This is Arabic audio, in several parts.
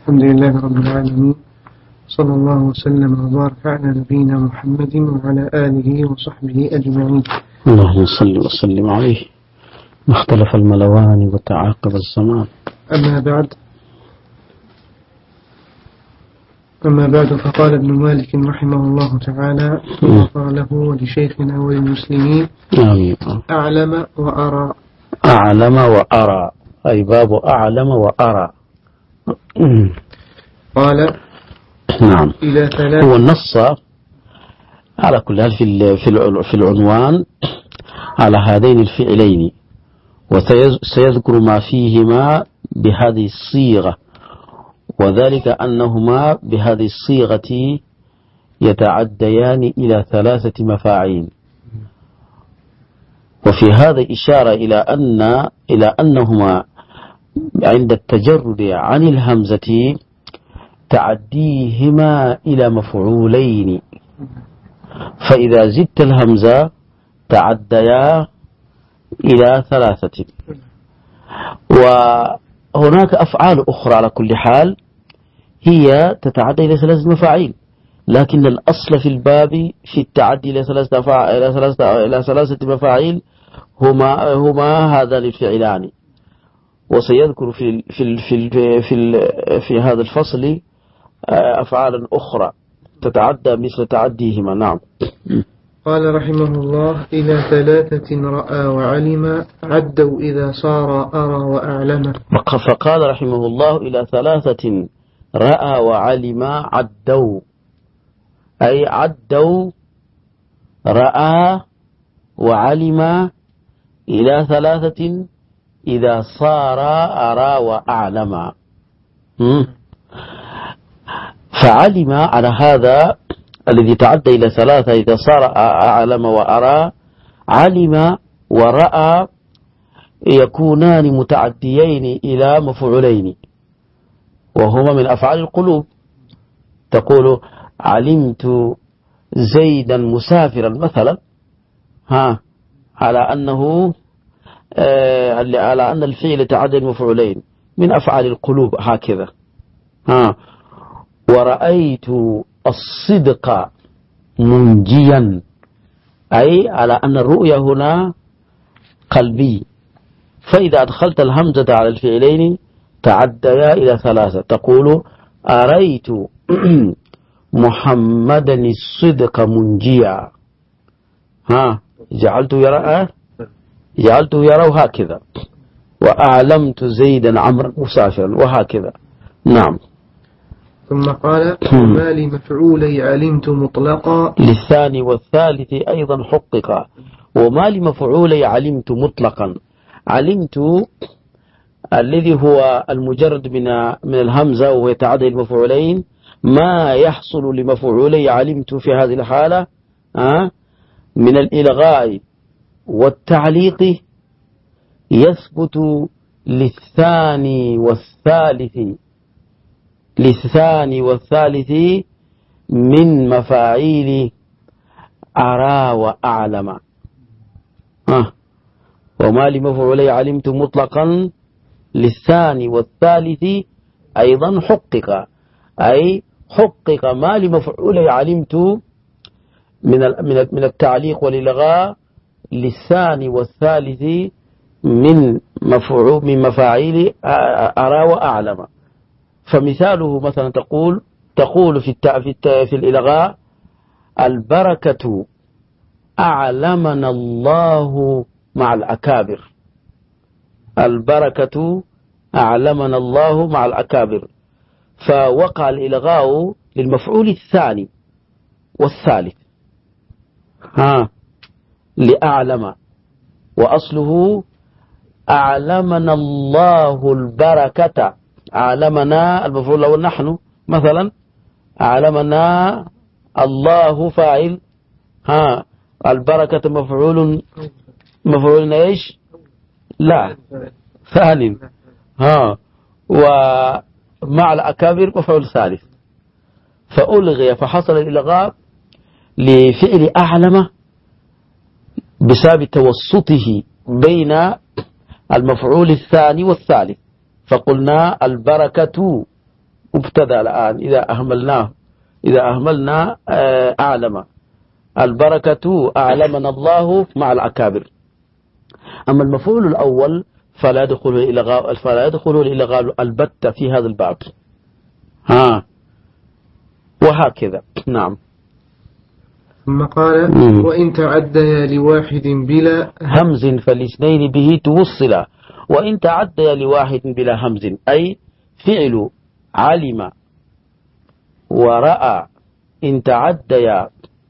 الحمد لله رب العالمين، صلى الله وسلم وبارك على نبينا محمد وعلى آله وصحبه أجمعين. اللهم صل وسلم عليه. ما اختلف الملوان وتعاقب الزمان. أما بعد فقال ابن مالك رحمه الله تعالى وغفر له ولشيخنا وللمسلمين: آمين. أعلم وأرى. أعلم وأرى أي باب أعلم وأرى. قال: نعم. إلى ثلاث. هو النص على كل حال في العنوان على هذين الفعلين، وسيذكر ما فيهما بهذه الصيغة، وذلك أنهما بهذه الصيغة يتعديان إلى 3 مفاعيل. وفي هذا إشارة إلى أنهما عند التجرد عن الهمزة تعديهما إلى مفعولين، فإذا زدت الهمزة تعديا إلى 3. وهناك أفعال أخرى على كل حال هي تتعدى إلى 3 مفاعيل، لكن الأصل في الباب في التعدي إلى 3 مفاعيل هما هذان الفعلان. وسيذكر في هذا الفصل أفعالا أخرى تتعدى مثل تعديهما. نعم. قال رحمه الله: إلى 3 رأى وعلم عدوا إذا صار أرى وأعلم. فقال رحمه الله: إلى 3 رأى وعلم عدوا، أي عدوا رأى وعلم إلى 3 إذا صار أرى وأعلم. فعلم على هذا الذي تعدى إلى 3 إذا صار أعلم وأرى، علم ورأى يكونان متعديين إلى مفعولين، وهما من أفعال القلوب. تقول: علمت زيدا مسافرا مثلا، على أن الفعل تعدى المفعولين من أفعال القلوب هكذا. ورأيت الصدق منجيا، أي على أن الرؤيا هنا قلبي. فإذا أدخلت الهمزة على الفعلين تعديا إلى 3. تقول: أريت محمدا الصدق منجيا، جعلته يرى هكذا. وأعلمت زيدا عمرا مسافرا وهكذا. نعم. ثم قال: وما لمفعولي علمت مطلقا. للثاني والثالث أيضا حققا. وما لمفعولي علمت مطلقا. علمت الذي هو المجرد من الهمزة وهو يتعدى المفعولين، ما يحصل لمفعولي علمت في هذه الحالة من الإلغاء والتعليق يثبت للثاني والثالث من مفاعيل أرى وأعلم. وما لمفعولي علمت مطلقا للثاني والثالث أيضا حقق، أي حقق ما لمفعولي علمت من التعليق والإلغاء للثاني والثالث من مفاعيل أرى وأعلم. فمثاله مثلا تقول في الإلغاء: البركة أعلمنا الله مع الأكابر. البركة أعلمنا الله مع الأكابر، فوقع الإلغاء للمفعول الثاني والثالث لأعلم، وأصله أعلمنا الله البركة. أعلمنا المفعول الأول نحن مثلا، أعلمنا الله فاعل، البركة مفعول إيش؟ لا، ثاني. ومع الأكابر مفعول ثالث، فألغي، فحصل الإلغاء لفعل أعلم بسبب توسطه بين المفعول الثاني والثالث، فقلنا البركة مبتدأ الآن إذا أهملنا أعلم. البركة أعلمنا الله مع الأكابر. أما المفعول الأول فلا يدخل الإلغاء البتة في هذا الباب. وهكذا. نعم. ثم قال وإن تعديا لواحد بلا همز فالاثنين به توصلا. وإن تعديا لواحد بلا همز أي فعل علم ورأى إن تعديا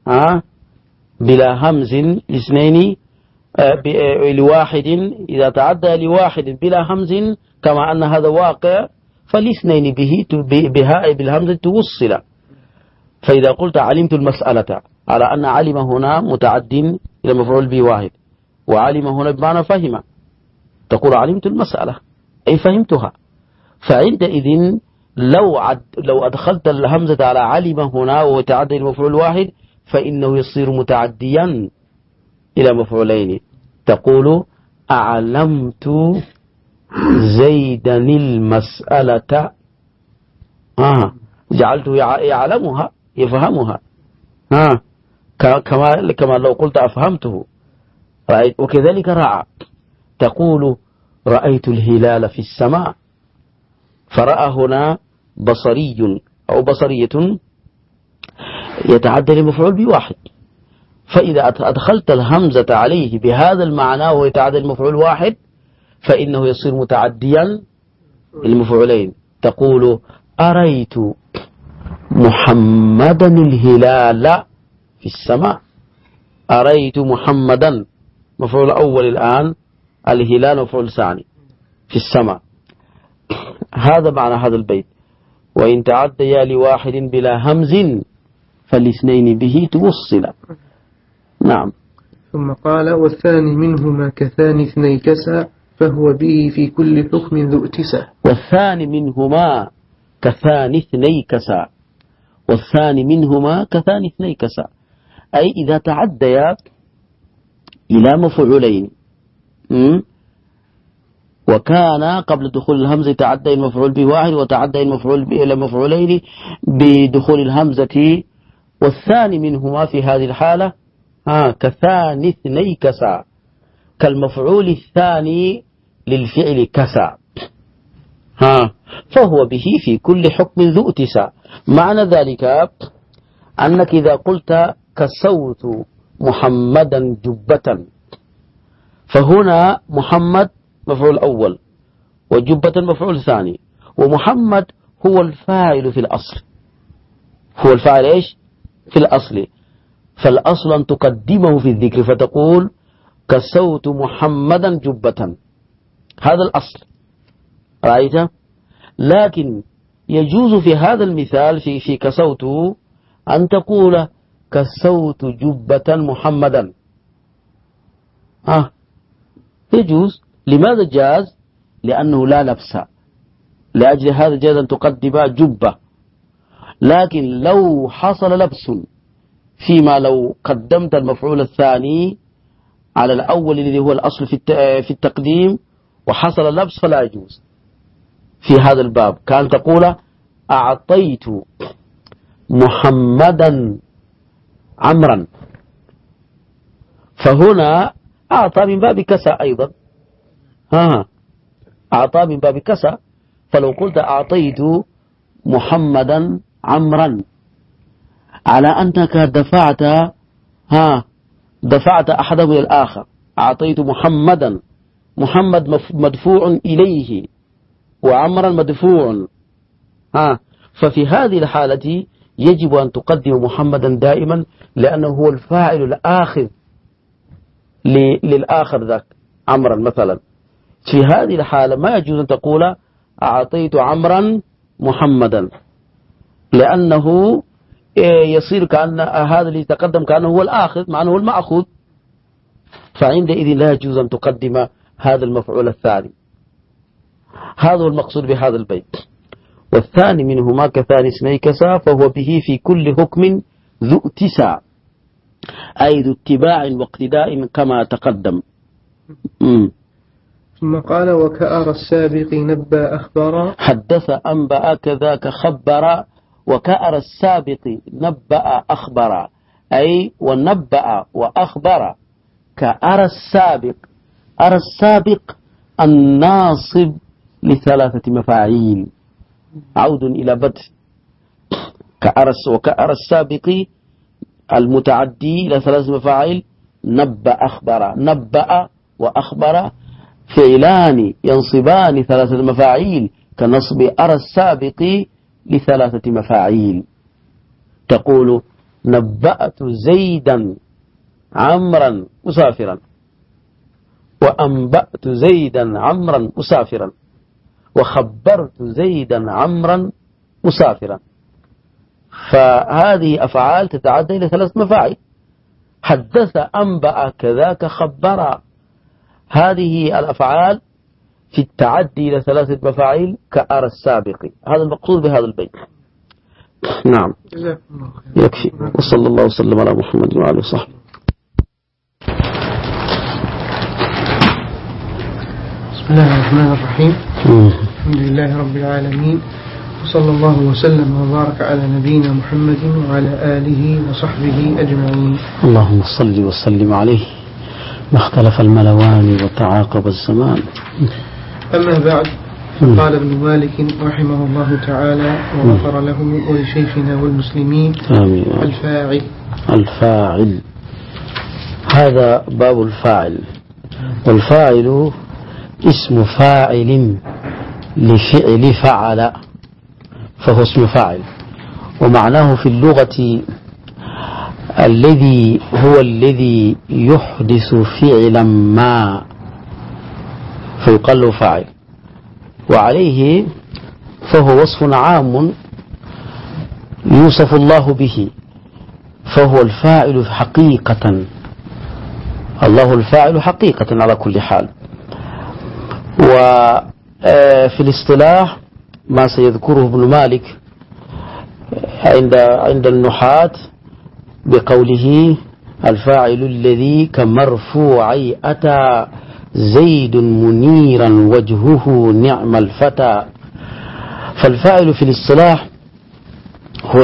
بلا همز الاثنين لواحد، إذا تعدى لواحد بلا همز كما أن هذا واقع فالاثنين بهاء بالهمز توصل. فإذا قلت علمت المسألة على أن علم هنا متعد إلى مفعول به واحد، وعلم هنا بمعنى فهم، تقول علمت المسألة أي فهمتها. فعندئذ لو أدخلت الهمزة على علم هنا وتعدى إلى مفعول واحد فإنه يصير متعديا إلى مفعولين. تقول أعلمت زيدا المسألة، جعلته يعلمها يفهمها، كما لو قلت أفهمته. رأيت. وكذلك رأى، تقول رأيت الهلال في السماء، فرأى هنا بصري أو بصرية يتعدى لمفعول بواحد، فإذا أدخلت الهمزة عليه بهذا المعنى وهو يتعدى المفعول واحد فإنه يصير متعديا المفعولين. تقول أريت محمدا الهلال في السماء. أريت محمدا مفعول أول الآن، الهلال مفعول ثاني في السماء. هذا معنى هذا البيت. وإن تعديا لواحد بلا همز فالاثنين به توصلا. نعم. ثم قال والثاني منهما كثاني اثني كسا فهو به في كل حكم ذو اتساع. والثاني منهما كثاني اثني كسا. والثاني منهما كثاني اثني كسا أي إذا تعديا إلى مفعولين، وكان قبل دخول الهمزة تعدى المفعول به واحد وتعدى المفعول به إلى مفعولين بدخول الهمزة. والثاني منهما في هذه الحالة كثاني اثني كسا، كالمفعول الثاني للفعل كسا، فهو به في كل حكم ذو اتساع. معنى ذلك أنك إذا قلت كسوت محمدا جبة، فهنا محمد مفعول أول وجبة مفعول ثاني، ومحمد هو الفاعل في الأصل. هو الفاعل إيش؟ في الأصل. فالأصل أن تقدمه في الذكر فتقول كسوت محمدا جبة، هذا الأصل. رأيت؟ لكن يجوز في هذا المثال في كسوت أن تقول كسوت جبة محمدا. يجوز. لماذا جاز؟ لأنه لا لبس، لأجل هذا جاز أن تقدم جبة. لكن لو حصل لبس فيما لو قدمت المفعول الثاني على الأول الذي هو الأصل في التقديم وحصل لبس فلا يجوز في هذا الباب. كان تقول أعطيت محمدا عمرا، فهنا أعطى من باب كسا أيضا، أعطى من باب كسا. فلو قلت أعطيت محمدا عمرا على أنك دفعت أحدهم إلى الآخر. أعطيت محمدا، محمد مدفوع إليه وعمرا مدفوع، ففي هذه الحالة يجب أن تقدم محمدا دائما لأنه هو الفاعل الآخر للآخر ذاك عمرا مثلا. في هذه الحالة ما يجوز أن تقول أعطيت عمرا محمدا، لأنه يصير كأن هذا اللي تقدم كأنه هو الآخر مع أنه هو المأخوذ، فعندئذ لا يجوز أن تقدم هذا المفعول الثاني. هذا هو المقصود بهذا البيت. والثاني منهما كثاني اثني كسا فهو به في كل حكم ذو اتساع أي ذو اتباع واقتداء كما تقدم. ثم قال وكأر السابق نبأ أخبر. حدث أنبأ كذاك خبر، وكأر السابق نبأ أخبر، أي ونبأ وأخبر. كأر السابق، أرى السابق الناصب لثلاثة مفاعيل، عود إلى بدء. وكأر السابق المتعدي إلى ثلاثة مفاعيل نبأ أخبر. نبأ وأخبر فعلان ينصبان ثلاثة مفاعيل كنصب أرى السابق لثلاثة مفاعيل. تقول نبأت زيدا عمرا مسافرا، وأنبأت زيدا عمرا مسافرا، وخبرت زيدا عمرا مسافرا. فهذه أفعال تتعدى إلى ثلاث مفاعيل. حدث أنبأ كذاك خبر، هذه الأفعال في التعدي إلى ثلاثة مفاعيل كأرى السابق. هذا المقصود بهذا البيت. نعم يكفي. وصلى الله وسلم على محمد وعلى وصحبه. بسم الله الرحمن الرحيم. الحمد لله رب العالمين، وصلى الله وسلم وبارك على نبينا محمد وعلى آله وصحبه أجمعين. اللهم صل وسلم عليه ما اختلف الملوان وتعاقب الزمان. أما بعد، قال ابن مالك رحمه الله تعالى وغفر له ولشيخنا والمسلمين. آمين. الفاعل. الفاعل، هذا باب الفاعل. والفاعل اسم فاعل لفعل فعل، فهو اسم فاعل. ومعناه في اللغة الذي هو الذي يحدث فعلا ما، فيقال له فاعل. وعليه فهو وصف عام يوصف الله به، فهو الفاعل حقيقة. الله الفاعل حقيقة على كل حال. وفي الاصطلاح ما سيذكره ابن مالك عند النحاة بقوله الفاعل الذي كمرفوعي أتى زيد منيرا وجهه نعم الفتى. فالفاعل في الاصطلاح هو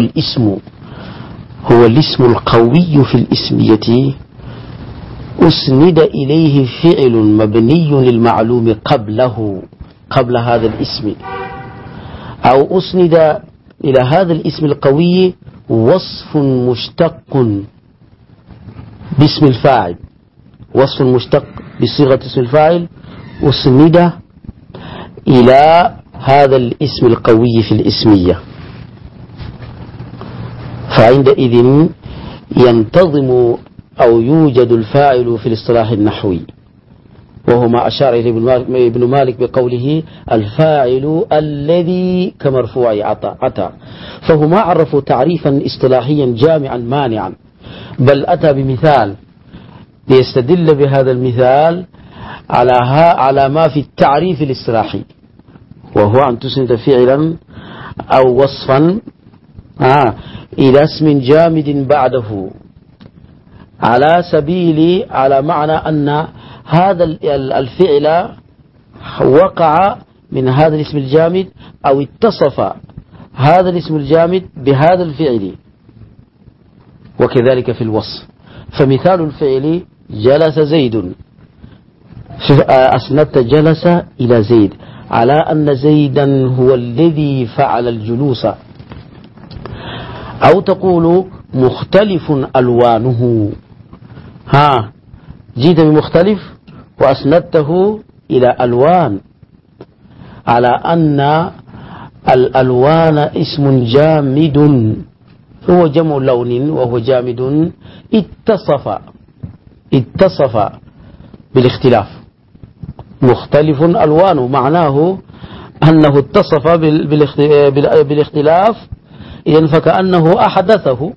الاسم القوي في الاسمية، أسند إليه فعل مبني للمعلوم قبل هذا الاسم، أو أسند إلى هذا الاسم القوي وصف مشتق باسم الفاعل، وصف مشتق بصيغة اسم الفاعل أسند إلى هذا الاسم القوي في الاسمية. فعندئذ ينتظم أو يوجد الفاعل في الاصطلاح النحوي، وهو ما أشار إليه ابن مالك بقوله الفاعل الذي كمرفوع أتى. فهو ما عرفوا تعريفا اصطلاحيا جامعا مانعا، بل أتى بمثال ليستدل بهذا المثال على ما في التعريف الاصطلاحي، وهو أن تسند فعلا أو وصفا إلى اسم جامد بعده، على معنى أن هذا الفعل وقع من هذا الاسم الجامد، أو اتصف هذا الاسم الجامد بهذا الفعل. وكذلك في الوصف، فمثال الفعل جلس زيد، أسندت جلس إلى زيد على أن زيدا هو الذي فعل الجلوس. أو تقول مختلف ألوانه، جيت بمختلف وأسندته إلى ألوان على أن الألوان اسم جامد، هو جمع لون وهو جامد اتصف بالاختلاف. مختلف ألوانه معناه أنه اتصف بالاختلاف، إذن فكأنه أحدثه.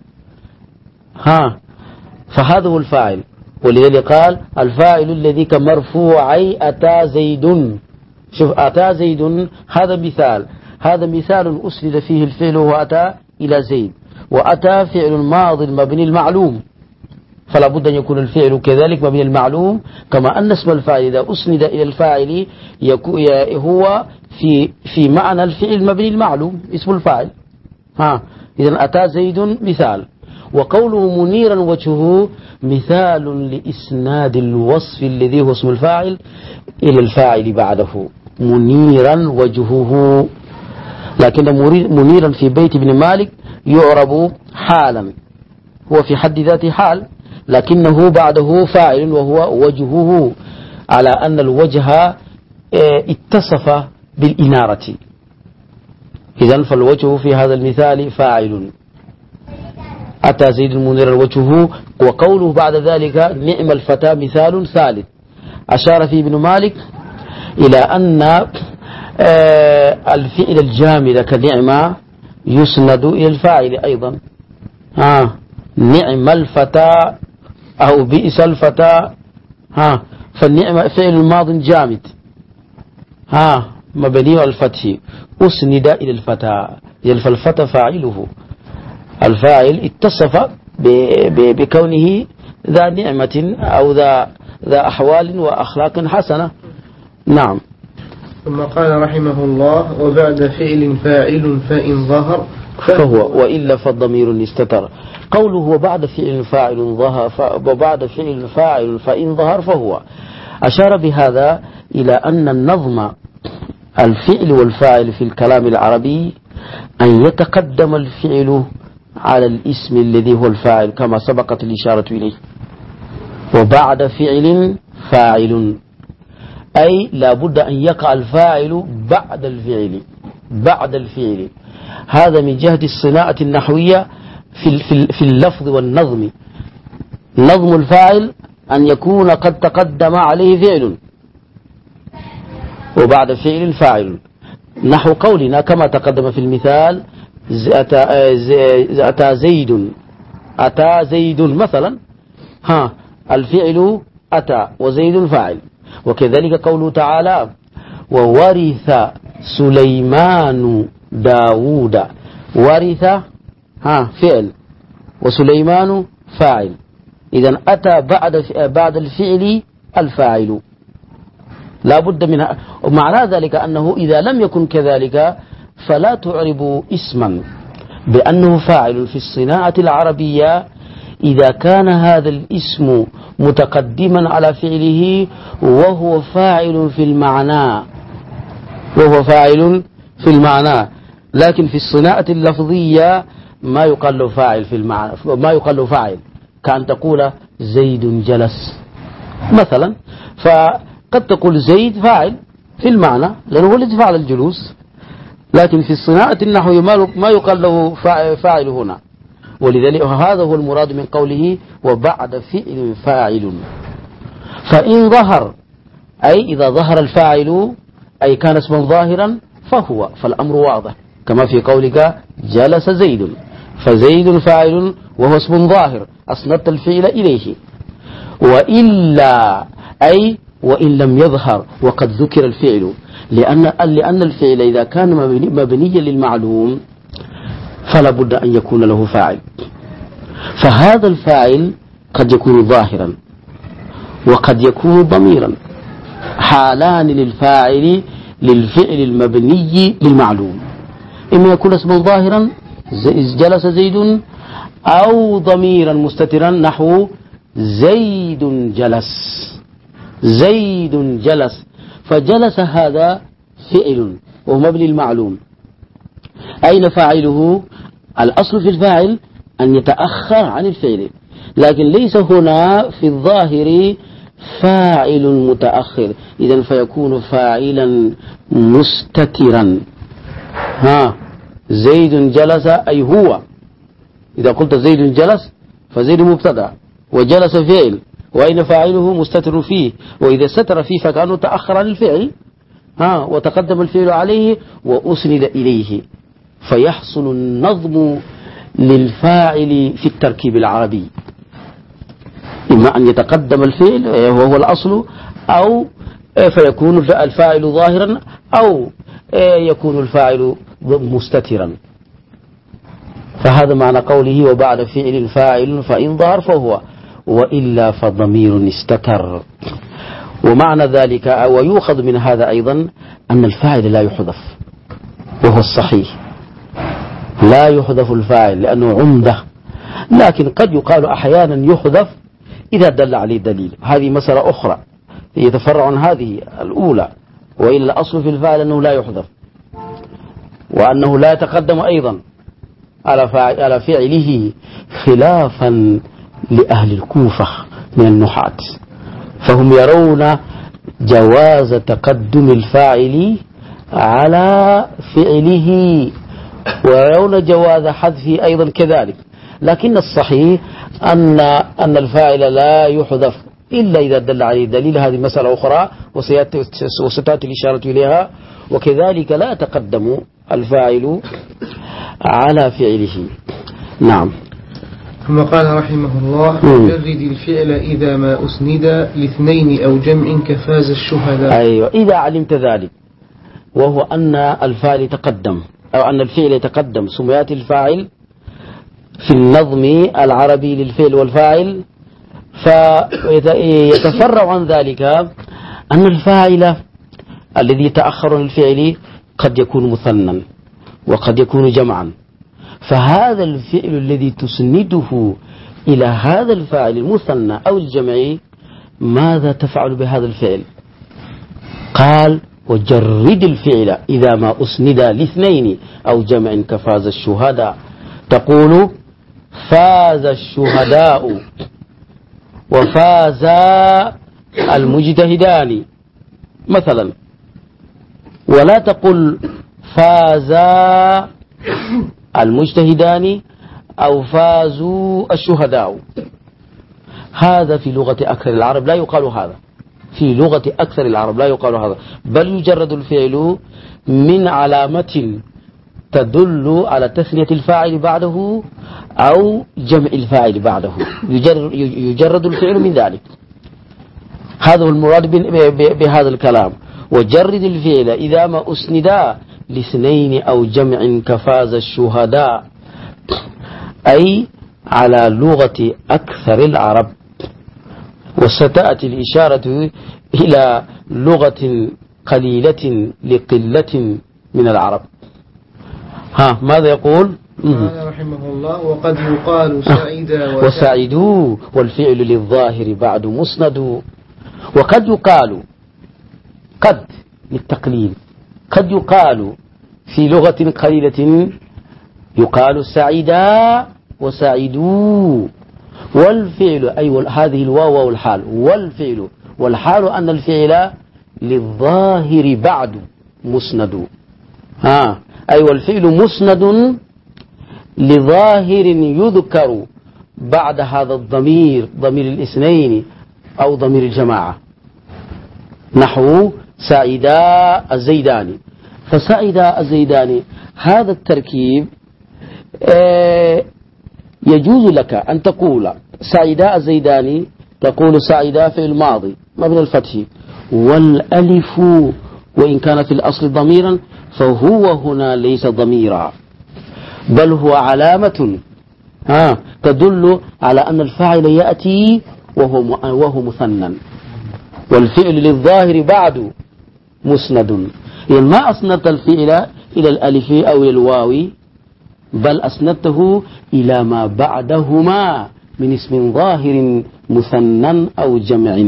فهذا هو الفاعل. ولذلك قال الفاعل الذي كمرفوعي أتى زيد. شوف أتى زيد، هذا مثال أسند فيه الفعل وهو أتى إلى زيد، وأتى فعل ماض مبني المعلوم، فلا بد أن يكون الفعل كذلك مبني المعلوم، كما أن اسم الفاعل إذا أسند إلى الفاعل هو في معنى الفعل مبني المعلوم اسم الفاعل. إذن أتى زيد مثال، وقوله منيرا وجهه مثال لإسناد الوصف الذي هو اسم الفاعل إلى الفاعل بعده، منيرا وجهه. لكن منيرا في بيت ابن مالك يعرب حالا، هو في حد ذاته حال، لكنه بعده فاعل وهو وجهه، على أن الوجه اتصف بالإنارة. إذن فالوجه في هذا المثال فاعل. أتى زيد منيرا وجهه. وقوله بعد ذلك نعم الفتى مثال ثالث، أشار فيه ابن مالك إلى أن الفعل الجامد كنعمة يسند إلى الفاعل أيضا. نعم الفتى أو بئس الفتى، فالنعمة فعل الماض جامد مبني على الفتح أسند إلى الفتى، فالفتى فاعله، الفاعل اتصف بكونه ذا نعمة أو ذا أحوال وأخلاق حسنة. نعم. ثم قال رحمه الله: وبعد فعل فاعل فإن ظهر فهو، وإلا فالضمير استتر. قوله وبعد فعل فاعل ظهر، وبعد فعل فاعل فإن ظهر فهو، أشار بهذا إلى أن النظم الفعل والفاعل في الكلام العربي أن يتقدم الفعل على الاسم الذي هو الفاعل كما سبقت الإشارة إليه. وبعد فعل فاعل أي لا بد أن يقع الفاعل بعد الفعل. هذا من جهة الصناعة النحوية في اللفظ والنظم. نظم الفاعل أن يكون قد تقدم عليه فعل وبعد فعل فاعل، نحو قولنا كما تقدم في المثال: أتى زيد مثلا، الفعل أتى وزيد فاعل. وكذلك قوله تعالى: وورث سليمان داود، ورث فعل وسليمان فاعل، إذن أتى بعد الفعل الفاعل لا بد منها. ومعنى ذلك أنه إذا لم يكن كذلك فلا تعرب اسما بأنه فاعل في الصناعة العربية إذا كان هذا الاسم متقدما على فعله وهو فاعل في المعنى، لكن في الصناعة اللفظية ما يقال له فاعل في المعنى، ما يقال له فاعل، كأن تقول زيد جلس مثلا، فقد تقول زيد فاعل في المعنى لأنه هو الذي فعل الجلوس، لكن في الصناعة النحوية ما يقال له فاعل هنا. ولذلك هذا هو المراد من قوله وبعد فعل فاعل. فإن ظهر أي إذا ظهر الفاعل أي كان اسما ظاهرا فهو، فالأمر واضح كما في قولك جلس زيد، فزيد فاعل وهو اسم ظاهر أسندت الفعل إليه. وإلا أي وإن لم يظهر وقد ذكر الفعل، لأن الفعل إذا كان مبنيا للمعلوم فلا بد أن يكون له فاعل، فهذا الفاعل قد يكون ظاهرا وقد يكون ضميرا، حالان للفاعل للفعل المبني للمعلوم، إما يكون اسما ظاهرا جلس زيد، أو ضميرا مستترا نحو زيد جلس، فجلس هذا فعل وهو مبني المعلوم. أين فاعله؟ الأصل في الفاعل أن يتأخر عن الفعل، لكن ليس هنا في الظاهر فاعل متأخر، إذن فيكون فاعلا مستترا. زيد جلس أي هو، إذا قلت زيد جلس فزيد مبتدأ وجلس فعل، وأين فاعله؟ مستتر فيه، وإذا ستر فيه فكأنه تأخر عن الفعل وتقدم الفعل عليه وأسند إليه، فيحصل النظم للفاعل في التركيب العربي، إما أن يتقدم الفعل وهو الأصل، أو فيكون الفاعل ظاهرا، أو يكون الفاعل مستترا. فهذا معنى قوله وبعد فعل فاعل فإن ظهر فهو. وإلا فضمير استتر. ومعنى ذلك ويؤخذ من هذا أيضا أن الفاعل لا يحذف، وهو الصحيح، لا يحذف الفاعل لأنه عمدة، لكن قد يقال أحيانا يحذف إذا دل عليه دليل. هذه مسألة أخرى يتفرع عن هذه الأولى، وإلا الأصل في الفاعل أنه لا يحذف، وأنه لا يتقدم أيضا على فعله، خلافا لأهل الكوفة من النحاة، فهم يرون جواز تقدم الفاعل على فعله، ويرون جواز حذفه أيضا كذلك. لكن الصحيح أن الفاعل لا يحذف إلا إذا دل عليه دليل. هذه مسألة أخرى وستأتي الإشارة إليها. وكذلك لا يتقدم الفاعل على فعله. نعم. ثم قال رحمه الله: جرد الفعل إذا ما أسند لاثنين أو جمع كفاز الشهداء. أيوة، إذا علمت ذلك، وهو أن الفاعل يتقدم أو أن الفعل يتقدم، ثم يأتي الفاعل في النظم العربي للفعل والفاعل، فيتفرع عن ذلك أن الفاعل الذي يتأخر عن الفعل قد يكون مثنى وقد يكون جمعا، فهذا الفعل الذي تسنده إلى هذا الفاعل المثنى أو الجمعي، ماذا تفعل بهذا الفعل؟ قال: وجرد الفعل إذا ما أسند لاثنين أو جمع كفاز الشهداء. تقول: فاز الشهداء وفاز المجتهدان مثلا، ولا تقل فاز المجتهدان أو فازوا الشهداء. هذا في لغة أكثر العرب لا يقال هذا، في لغة أكثر العرب لا يقال هذا، بل يجرد الفعل من علامة تدل على تثنية الفاعل بعده أو جمع الفاعل بعده، يجرد الفعل من ذلك. هذا هو المراد بهذا الكلام: وجرد الفعل إذا ما أسندا لاثنين أو جمع كفاز الشهداء، أي على لغة أكثر العرب. وستأتي الإشارة إلى لغة قليلة لقلة من العرب. ماذا يقول؟ قال رحمه الله: وقد يقال سعيدا وسعيدوا، والفعل للظاهر بعد مسند. وقد يقال، قد للتقليل، قد يقال في لغة قليلة يقال سعيدا وسعيدوا، والفعل أي هذه الواو والحال، والفعل والحال أن الفعل للظاهر بعد مسند. أي والفعل مسند لظاهر يذكر بعد هذا الضمير، ضمير الاثنين أو ضمير الجماعة، نحو سعيدا الزيداني. فسعيدا الزيداني هذا التركيب يجوز لك أن تقول سعيدا الزيداني، تقول سعيدا في الماضي مبني الفتح، والألف وإن كان في الأصل ضميرا فهو هنا ليس ضميرا، بل هو علامة تدل على أن الفاعل يأتي وهو مثنى، والفعل للظاهر بعد مسند. يعني ما أسندت الفعل إلى الألف أو إلى الواو، بل أسندته إلى ما بعدهما من اسم ظاهر مثنى أو جمع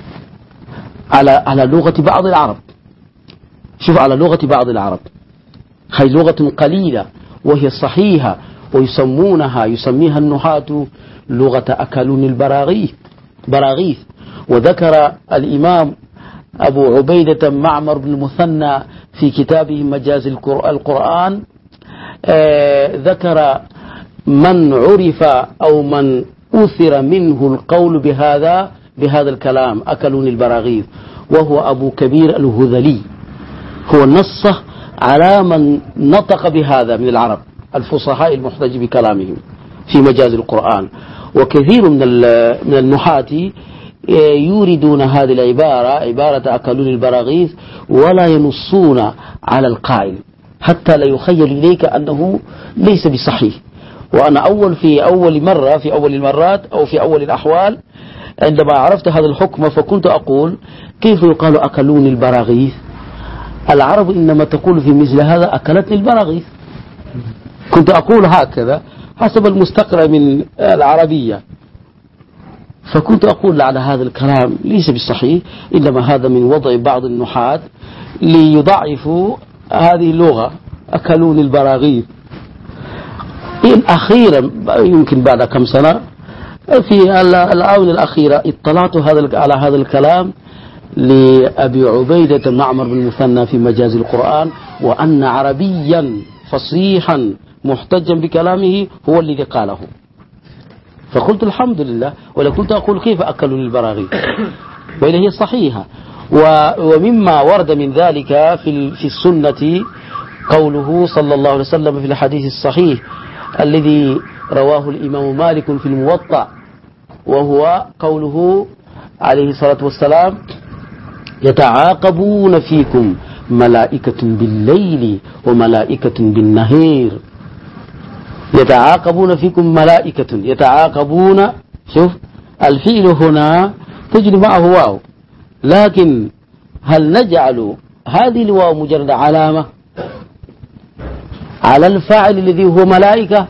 على لغة بعض العرب. شوف، على لغة بعض العرب، هي لغة قليلة وهي صحيحة، يسميها النحاة لغة أكلون البراغيث. وذكر الإمام أبو عبيدة معمر بن المثنى في كتابه مجاز القرآن، ذكر من عرف أو من أثر منه القول بهذا الكلام أكلون البراغيث، وهو أبو كبير الهذلي، هو نص على من نطق بهذا من العرب الفصحاء المحتج بكلامهم في مجاز القرآن. وكثير من النحاة يوردون هذه العبارة، عبارة أكلون البراغيث، ولا ينصون على القائل حتى لا يخيل إليك أنه ليس بصحيح، وأنا في أول مرة في أول المرات أو في أول الأحوال عندما عرفت هذا الحكم فكنت أقول كيف يقال أكلوني البراغيث؟ العرب إنما تقول في مثل هذا أكلتني البراغيث. كنت أقول هكذا حسب المستقرأ من العربية، فكنت أقول على هذا الكلام ليس بالصحيح، إنما هذا من وضع بعض النحاة ليضعفوا هذه اللغة أكلوني البراغيث. إن أخيرا يمكن بعد كم سنة في الآونة الأخيرة اطلعت على هذا الكلام لأبي عبيدة معمر بن مثنى في مجاز القرآن، وأن عربيا فصيحا محتجا بكلامه هو الذي قاله، فقلت الحمد لله. ولا كنت أقول كيف أكلوا للبراغيث، وإلى هي صحيحة. ومما ورد من ذلك في السنة قوله صلى الله عليه وسلم في الحديث الصحيح الذي رواه الإمام مالك في الموطأ، وهو قوله عليه الصلاة والسلام: يتعاقبون فيكم ملائكة بالليل وملائكة بالنهار. يتعاقبون فيكم ملائكة، يتعاقبون، شوف الفعل هنا تجري معه واو، لكن هل نجعل هذه الواو مجرد علامة على الفاعل الذي هو ملائكة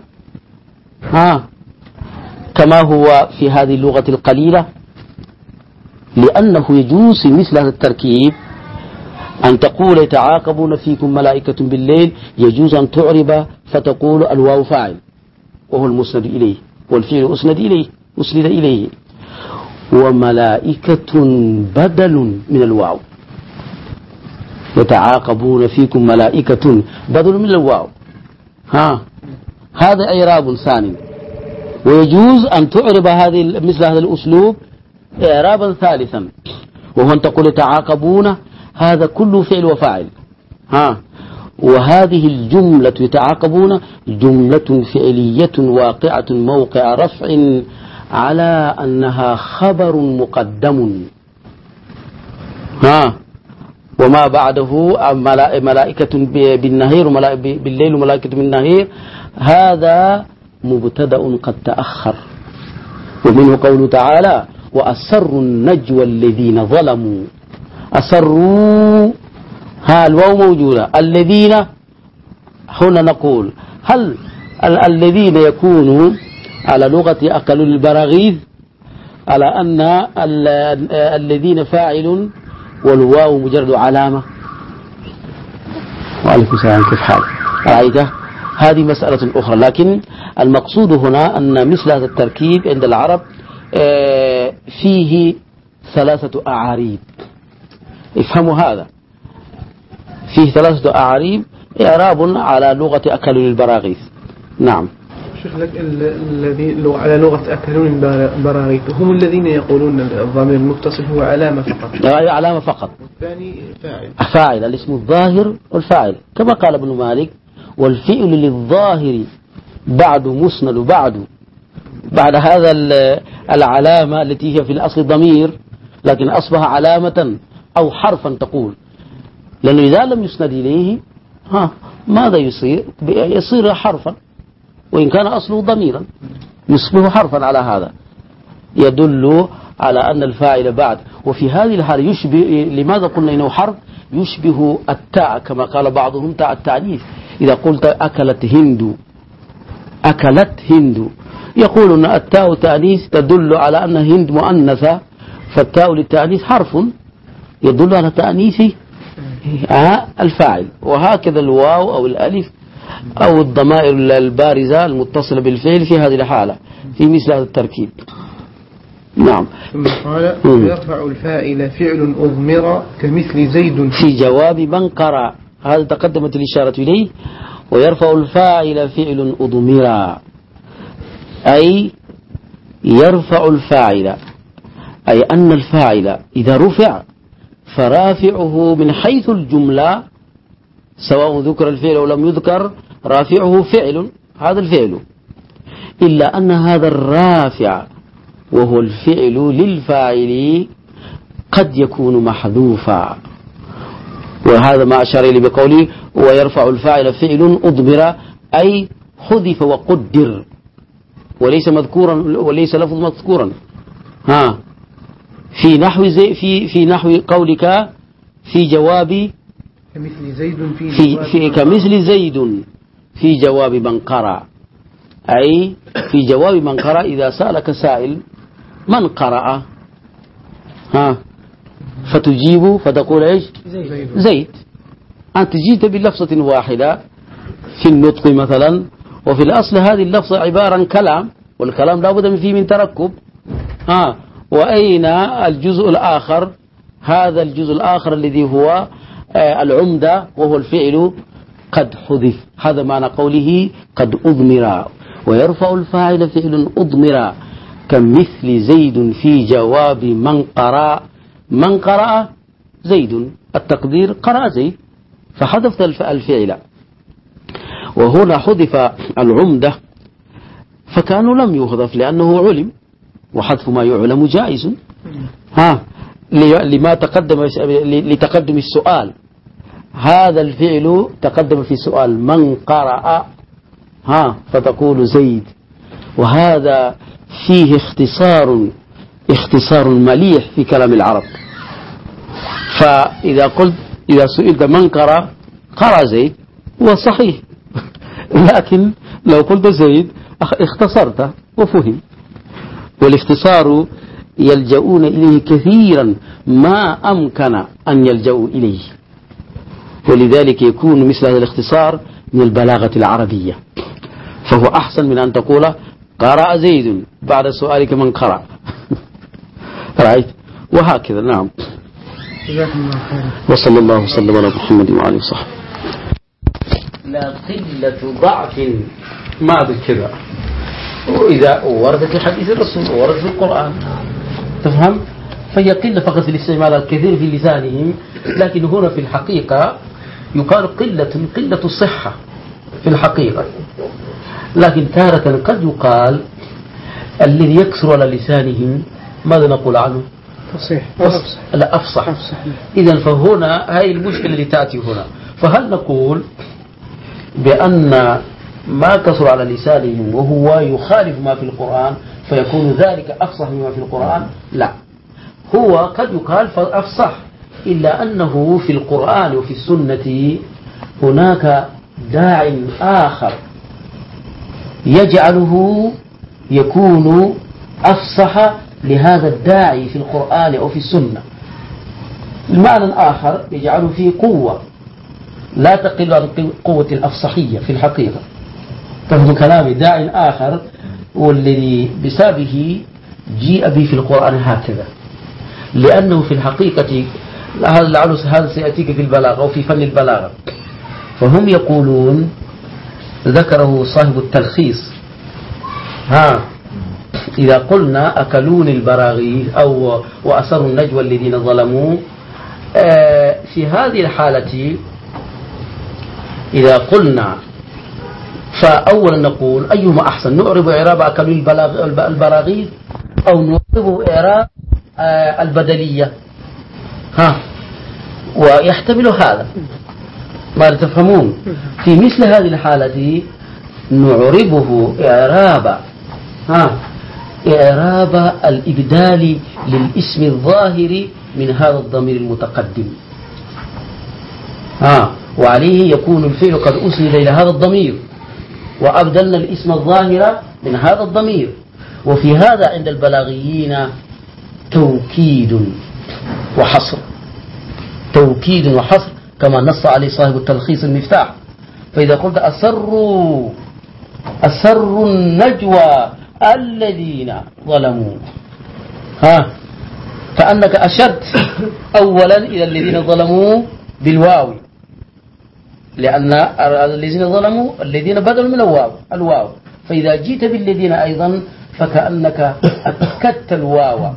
كما هو في هذه اللغة القليلة؟ لأنه يجوز مثل هذا التركيب أن تقول يتعاقبون فيكم ملائكة بالليل، يجوز أن تعرب فتقول الواو فاعل وهو المسند إليه والفعل أسند إليه، وملائكة بدل من الواو. يتعاقبون فيكم ملائكة بدل من الواو، هذا إعراب ثاني. ويجوز أن تعرب مثل هذا الأسلوب إعرابا ثالثا، وهو أن تقول يتعاقبون هذا كله فعل وفاعل، وهذه الجملة يتعاقبون جملة فعلية واقعة موقع رفع على أنها خبر مقدم، وما بعده ملائكة بالنهار بالليل وملائكة بالنهار هذا مبتدأ قد تأخر. ومنه قوله تعالى: وأسروا النجوى الذين ظلموا. أسروا الواو موجودة، الذين هنا نقول هل الذين يكونوا على لغة أكلوا البراغيث على أن الذين فاعل والواو مجرد علامة؟ وعليكم السلام، كيف حال رأيته؟ هذه مسألة أخرى، لكن المقصود هنا أن مثل هذا التركيب عند العرب فيه ثلاثة أعاريب. افهموا هذا، فيه ثلاثة أعاريب إعراب على لغة أكلوا البراغيث. نعم شيخ لك الذي على لغة أكلون البراغيث هم الذين يقولون الضمير المتصل هو علامة فقط. علامة فقط. والثاني فاعل الاسم الظاهر والفاعل، كما قال ابن مالك: والفعل للظاهر بعد مسند بعد هذا العلامة التي هي في الأصل ضمير لكن أصبح علامة أو حرفا تقول، لأنه إذا لم يسند إليه ماذا يصير حرفا، وإن كان أصله ضميرا يصبح حرفا. على هذا يدل على أن الفاعل بعد. وفي هذه الحالة يشبه، لماذا قلنا إنه حرف؟ يشبه التاء كما قال بعضهم تاء التعنيف. إذا قلت أكلت هند يقولون التاء تأنيث تدل على أن هند مؤنثة، فالتاء للتأنيث حرف يدل على تأنيث الفاعل. وهكذا الواو أو الألف أو الضمائر البارزة المتصلة بالفعل في هذه الحالة في مثل هذا التركيب. نعم. ثم قال: يرفع الفاعل فعل أضمر كمثل زيد في جواب من قرأ. هذا تقدمت الإشارة إليه. ويرفع الفاعل فعل أضمر أي يرفع الفاعل، أي أن الفاعل إذا رفع فرافعه من حيث الجملة سواء ذكر الفعل أو لم يذكر رافعه فعل، هذا الفعل، إلا أن هذا الرافع وهو الفعل للفاعل قد يكون محذوفا. وهذا ما أشار إليه بقوله: ويرفع الفاعل فعل أضمر أي حذف وقدر وليس مذكورا وليس لفظ مذكورا. ها في نحو قولك في جواب كمثل زيد كمثل زيد في جواب من قرأ، أي في جواب من قرأ إذا سألك سائل من قرأ ها فتجيب فتقول إيش؟ زيد. أنت جئت بلفظة واحدة في النطق مثلا، وفي الأصل هذه اللفظة عبارة عن كلام، والكلام لا بد فيه من تركب. وأين الجزء الآخر؟ هذا الجزء الآخر الذي هو العمدة وهو الفعل قد حذف. هذا معنى قوله قد أضمر، ويرفع الفاعل فعل أضمر كمثل زيد في جواب من قرأ. من قرأ زيد، التقدير قرأ زيد، فحذفت الفعل. وهنا حذف العمدة فكانوا لم يحذف لأنه علم، وحذف ما يعلم جائز لما تقدم لتقدم السؤال. هذا الفعل تقدم في السؤال من قرأ فتقول زيد، وهذا فيه اختصار مليح في كلام العرب. إذا سئلت من قرأ زيد وصحيح لكن لو قلت زيد اختصرت وفهم. والاختصار يلجؤون إليه كثيرا ما أمكن أن يلجؤوا إليه، ولذلك يكون مثل هذا الاختصار من البلاغة العربية، فهو أحسن من أن تقول قرأ زيد بعد سؤالك من قرأ. رأيت؟ وهكذا. نعم. وصلى الله وسلم على محمد وعلى وصحبه. لا قلة ضعف ما بكذا، وإذا وردت في حديث الرسول ووردت في القرآن تفهم، فهي قلة فقط الاستعمال الكثير في لسانهم، لكن هنا في الحقيقة يقال قلة الصحة في الحقيقة. لكن تارة قد يقال الذي يكثر على لسانهم ماذا نقول عنه؟ أفصح. إذن فهنا هاي المشكلة اللي تأتي هنا. فهل نقول بأن ما كثر على لسانهم وهو يخالف ما في القرآن فيكون ذلك أفصح مما في القرآن؟ لا، هو قد يقال فأفصح، إلا أنه في القرآن وفي السنة هناك داع آخر يجعله يكون أفصح لهذا الداعي في القرآن أو في السنة. المعنى الآخر يجعله فيه قوة لا تقل عن قوة الأفصحية في الحقيقة. فهو كلام داع آخر والذي بسببه جيء به في القرآن هكذا، لأنه في الحقيقة هذا سيأتيك في البلاغة أو في فن البلاغة. فهم يقولون، ذكره صاحب التلخيص، إذا قلنا أكلون البراغيث أو وأسروا النجوى الذين ظلموا، في هذه الحالة إذا قلنا فأولا نقول أيهما أحسن، نعرب إعراب أكلون البراغيث أو نعرب إعراب البدلية؟ ويحتمل هذا ما تفهمون. في مثل هذه الحالة نعربه إعراب الإبدال للاسم الظاهر من هذا الضمير المتقدم، وعليه يكون الفعل قد أسند إلى هذا الضمير، وأبدلنا الاسم الظاهر من هذا الضمير. وفي هذا عند البلاغيين توكيد وحصر كما نص عليه صاحب التلخيص المفتاح. فإذا قلت أسروا النجوى الذين ظلموا، كأنك أشرت أولا إلى الذين ظلموا بالواو، لأن الذين ظلموا الذين بدلوا من الواو. فإذا جئت بالذين أيضا فكأنك أكدت الواو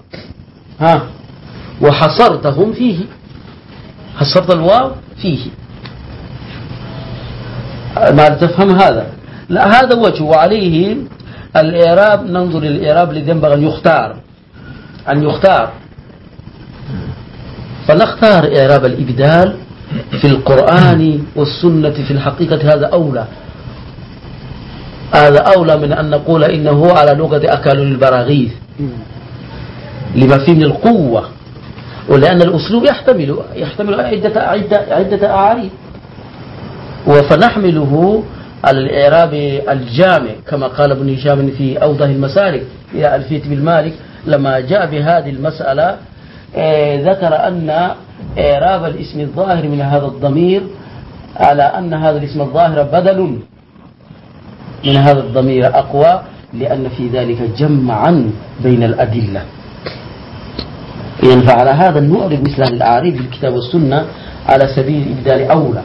وحصرتهم فيه، حصرت الواو فيه. ما تفهم هذا؟ لا، هذا وجه. وعليه الإعراب ننظر للإعراب الذي ينبغي أن يختار فنختار إعراب الإبدال في القرآن والسنة. في الحقيقة هذا أولى، هذا أولى من أن نقول إنه على لغة أكلوا البراغيث لما فيه من القوة، ولأن الأسلوب يحتمل عدة أعاريب، فنحمله على الإعراب الجامع كما قال ابن هشام في أوضح المسالك إلى ألفية بالمالك لما جاء بهذه المسألة. ذكر أن إعراب الاسم الظاهر من هذا الضمير على أن هذا الاسم الظاهر بدل من هذا الضمير أقوى، لأن في ذلك جمعا بين الأدلة. إذن فعلى هذا النعرب مثل هذه الأعاريب بالكتاب والسنة على سبيل الإبدال أولى.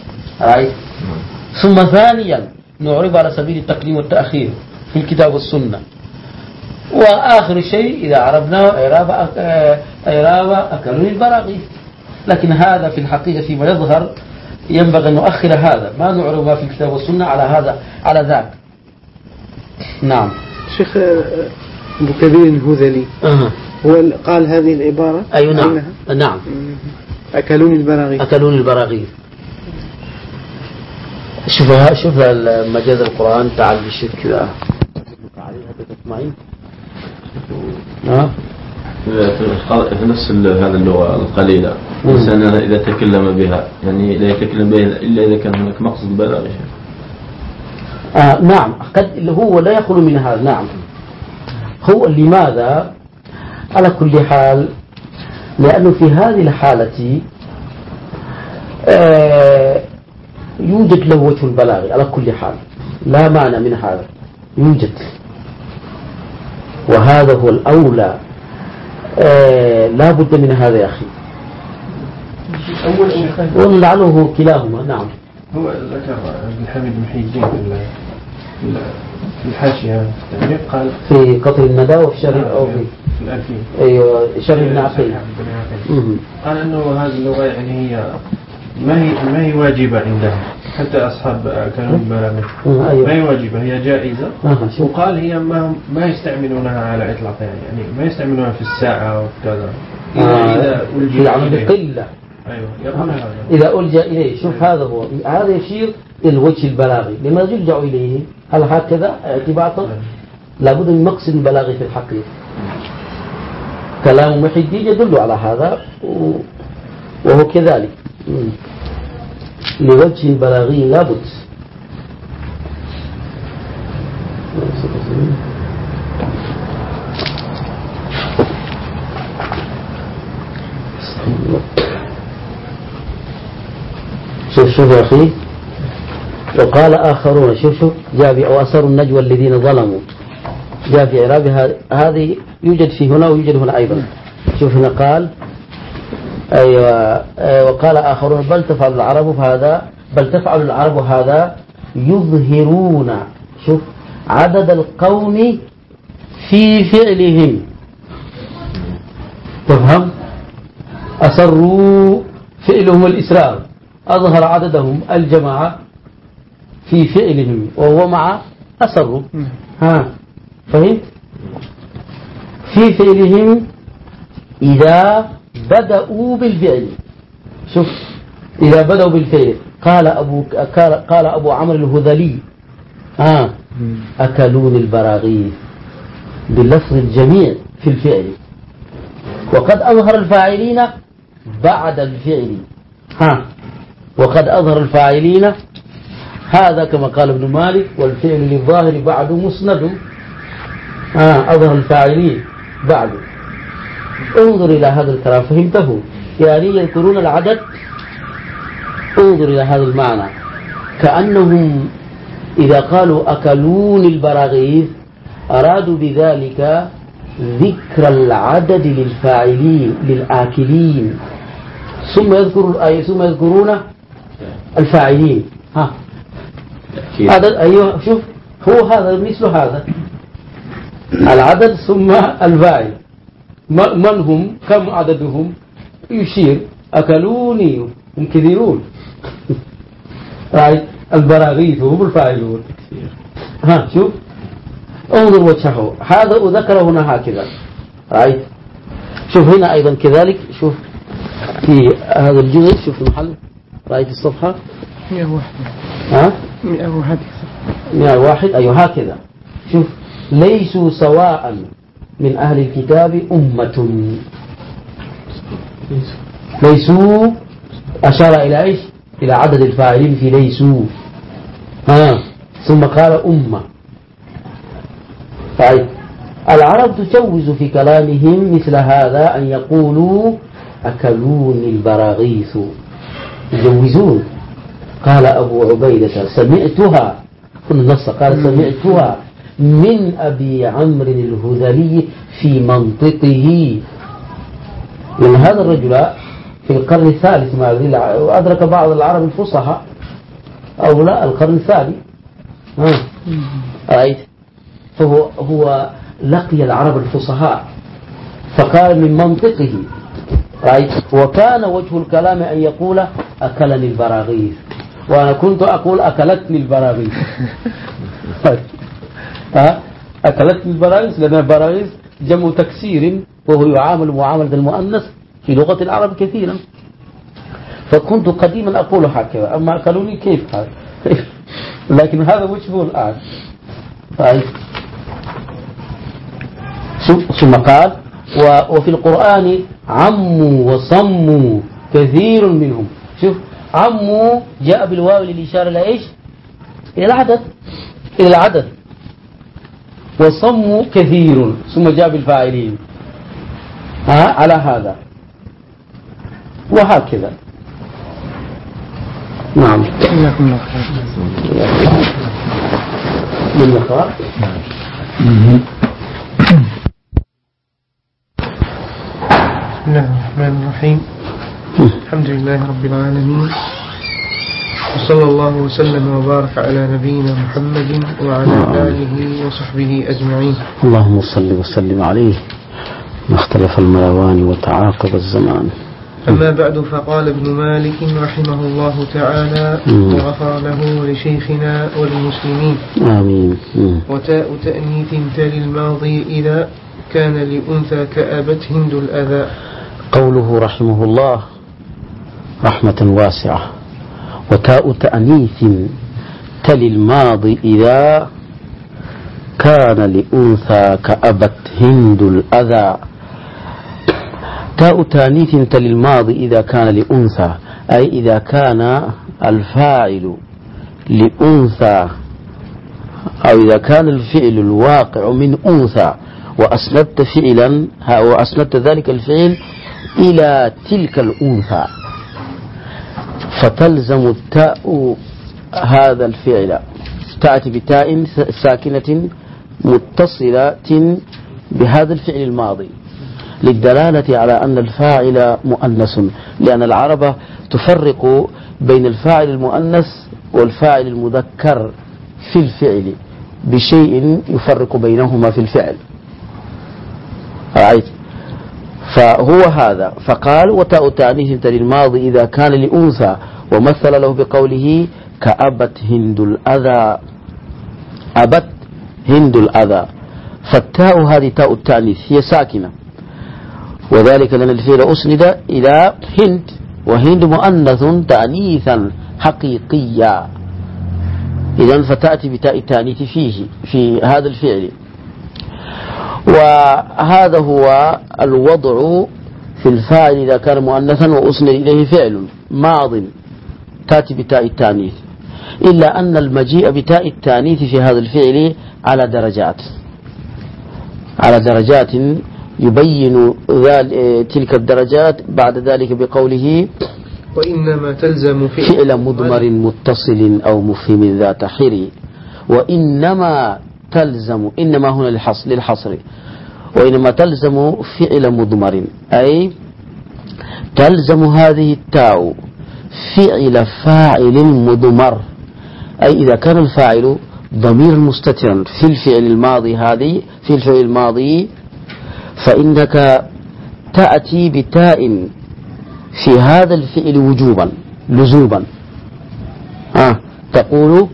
ثم ثانيا نعرب على سبيل التقديم والتأخير في الكتاب والسنة. وآخر شيء إذا عربنا إعراب أكلوا البراغيث، لكن هذا في الحقيقة فيما يظهر ينبغي أن نؤخر هذا، ما نعرب ما في الكتاب والسنة على ذاك. نعم. شيخ أبو كبير الهذلي هو قال هذه العبارة. أي نعم. نعم. أكلون البراغيث. أكلون البراغيث. شوف مجاز القرآن تعال بالشرك كذا عليها تطمئن. في نفس هذا اللغة القليلة الإنسان إذا تكلم بها يعني لا يتكلم بها إلا إذا كان هناك مقصد بلاغي. نعم، قد هو لا يخلو من هذا. نعم، هو لماذا؟ على كل حال لأنه في هذه الحالة يوجد له وجه البلاغي على كل حال، لا معنى من هذا، يوجد، وهذا هو الأولى. لا بد من هذا يا أخي، ولعله كلاهما. نعم. هو ذكر ابن حميد محي الدين في الحاشية قال في قطر الندى وفي شرح أو في الألفين. أيوة، شرح ابن عقيل. قال أنه هذه اللغة يعني هي ما هي واجبة عندهم، حتى أصحاب كانوا البلاغة ما هي واجبة، هي جائزة. وقال هي ما يستعملونها على إطلاق، يعني ما يستعملونها في الساعة وكذا إذا ألجأ إليه. قلة. أيوة، يقول هذا إذا ألجأ إليه. شوف هذا يشير إلى الوجه البلاغي. لما يلجأ إليه هل هكذا اعتباطا؟ لابد من مقصد بلاغي في الحقيقة. كلام محي الدين يدل على هذا وهو كذلك. لوجه بلاغي لابد. شوف يا أخي، وقال آخرون، شوف جاء وأسروا النجوى الذين ظلموا، جاء في إعراب هذه يوجد في هنا ويوجد هنا أيضا. شوف هنا قال أيوة، وقال آخرون بل تفعل العرب هذا يظهرون، شوف عدد القوم في فعلهم، تفهم؟ أسروا فعلهم الإسرار، أظهر عددهم الجماعة في فعلهم وهو مع أسروا. فهمت؟ في فعلهم إذا بدأوا بالفعل. شوف إذا بدأوا بالفعل قال أبو عمرو الهذلي أكلون البراغيث باللفظ الجميع في الفعل، وقد أظهر الفاعلين بعد الفعل. وقد أظهر الفاعلين، هذا كما قال ابن مالك والفعل للظاهر بعد مسند. أظهر الفاعلين بعد. انظر إلى هذا الكلام، فهمته؟ يعني يذكرون العدد. انظر إلى هذا المعنى، كأنهم إذا قالوا أكلون البراغيث أرادوا بذلك ذكر العدد للفاعلين للآكلين، ثم يذكرون الفاعلين. هذا أيوه، شوف هو هذا مثل هذا العدد ثم الفاعل. من هم؟ كم عددهم؟ يشير أكلوني هم كثيرون. البراغيث هم الفاعلون. شوف انظر وجهه، هذا وذكر هنا هكذا. شوف هنا أيضا كذلك. شوف في هذا الجزء، شوف المحل، رأيت الصفحة 101. 101. 101 أيوه هكذا. شوف ليسوا سواء من أهل الكتاب أمة. ليسوا أشار إلى إيش؟ إلى عدد الفاعلين في ليسوا. ثم قال أمة. طيب العرب تجوز في كلامهم مثل هذا أن يقولوا أكلوني البراغيث، يجوزون. قال أبو عبيدة سمعتها، النص قال سمعتها من أبي عمرو الهذلي في منطقه، لأن هذا الرجل في القرن الثالث وأدرك بعض العرب الفصحى أو لا القرن الثاني. رأيت؟ فهو لقي العرب الفصحاء فقال من منطقه. رأيت؟ وكان وجه الكلام أن يقول أكلني البراغيث، وأنا كنت أقول أكلتني البراغيث. أكلتني البراغيث لأن البراغيث جمع تكسير وهو يعامل معاملة المؤنث في لغة العرب كثيرا، فكنت قديما أقول هكذا. أما أكلوني كيف هذا؟ لكن هذا وجهه الآن. طيب ثم قال وفي القرآن عموا وصموا كثير منهم. شوف عموا جاء بالواو للإشارة إلى إيش؟ إلى العدد، إلى العدد. وصموا كثير ثم جاء بالفاعلين على هذا وهكذا. نعم. من نقرأ. بسم الله الرحمن الرحيم. الحمد لله رب العالمين، وصلى الله وسلم وبارك على نبينا محمد وعلى آله وصحبه أجمعين. اللهم صل وسلم عليه ما اختلف الملوان وتعاقب الزمان. أما بعد، فقال ابن مالك رحمه الله تعالى وغفر له ولشيخنا وللمسلمين. آمين. وتاء تأنيث تالي الماضي إذا كان لأنثى كأبت هند الأذى. قوله رحمه الله رحمة واسعة. وتاء تأنيث تلي الماضي إذا كان لأنثى كأبت هند الأذى. تاء تأنيث تلي الماضي إذا كان لأنثى، أي إذا كان الفاعل لأنثى، أو إذا كان الفعل الواقع من أنثى وأسندت فعلا وأسندت ذلك الفعل إلى تلك الأنثى، فتلزم التاء هذا الفعل، تأتي بتاء ساكنة متصلة بهذا الفعل الماضي للدلالة على أن الفاعل مؤنث، لأن العرب تفرق بين الفاعل المؤنث والفاعل المذكر في الفعل بشيء يفرق بينهما في الفعل. رأيت؟ فهو هذا. فقال وتاء تأنيث تلي الماضي إذا كان لأنثى، ومثل له بقوله كأبت هند الأذى. أبت هند الأذى، فالتاء هذه تاء التأنيث هي ساكنة، وذلك لأن الفعل أسند إلى هند، وهند مؤنث تأنيثا حقيقيا، إذن فتأتي بتاء التأنيث فيه في هذا الفعل. وهذا هو الوضع في الفاعل إذا كان مؤنثا وأسند إليه فعل ماض تأتي بتاء التأنيث، إلا أن المجيء بتاء التأنيث في هذا الفعل على درجات يبين تلك الدرجات بعد ذلك بقوله وإنما تلزم فعل مضمر متصل أو مفهم ذات حري. وإنما تلزم، إنما هنا للحصر، وإنما تلزم فعل مضمر، أي تلزم هذه التاء فعل فاعل مضمر، أي إذا كان الفاعل ضمير مستترا في الفعل الماضي في الفعل الماضي، فإنك تأتي بتاء في هذا الفعل وجوبا لزوما. تقول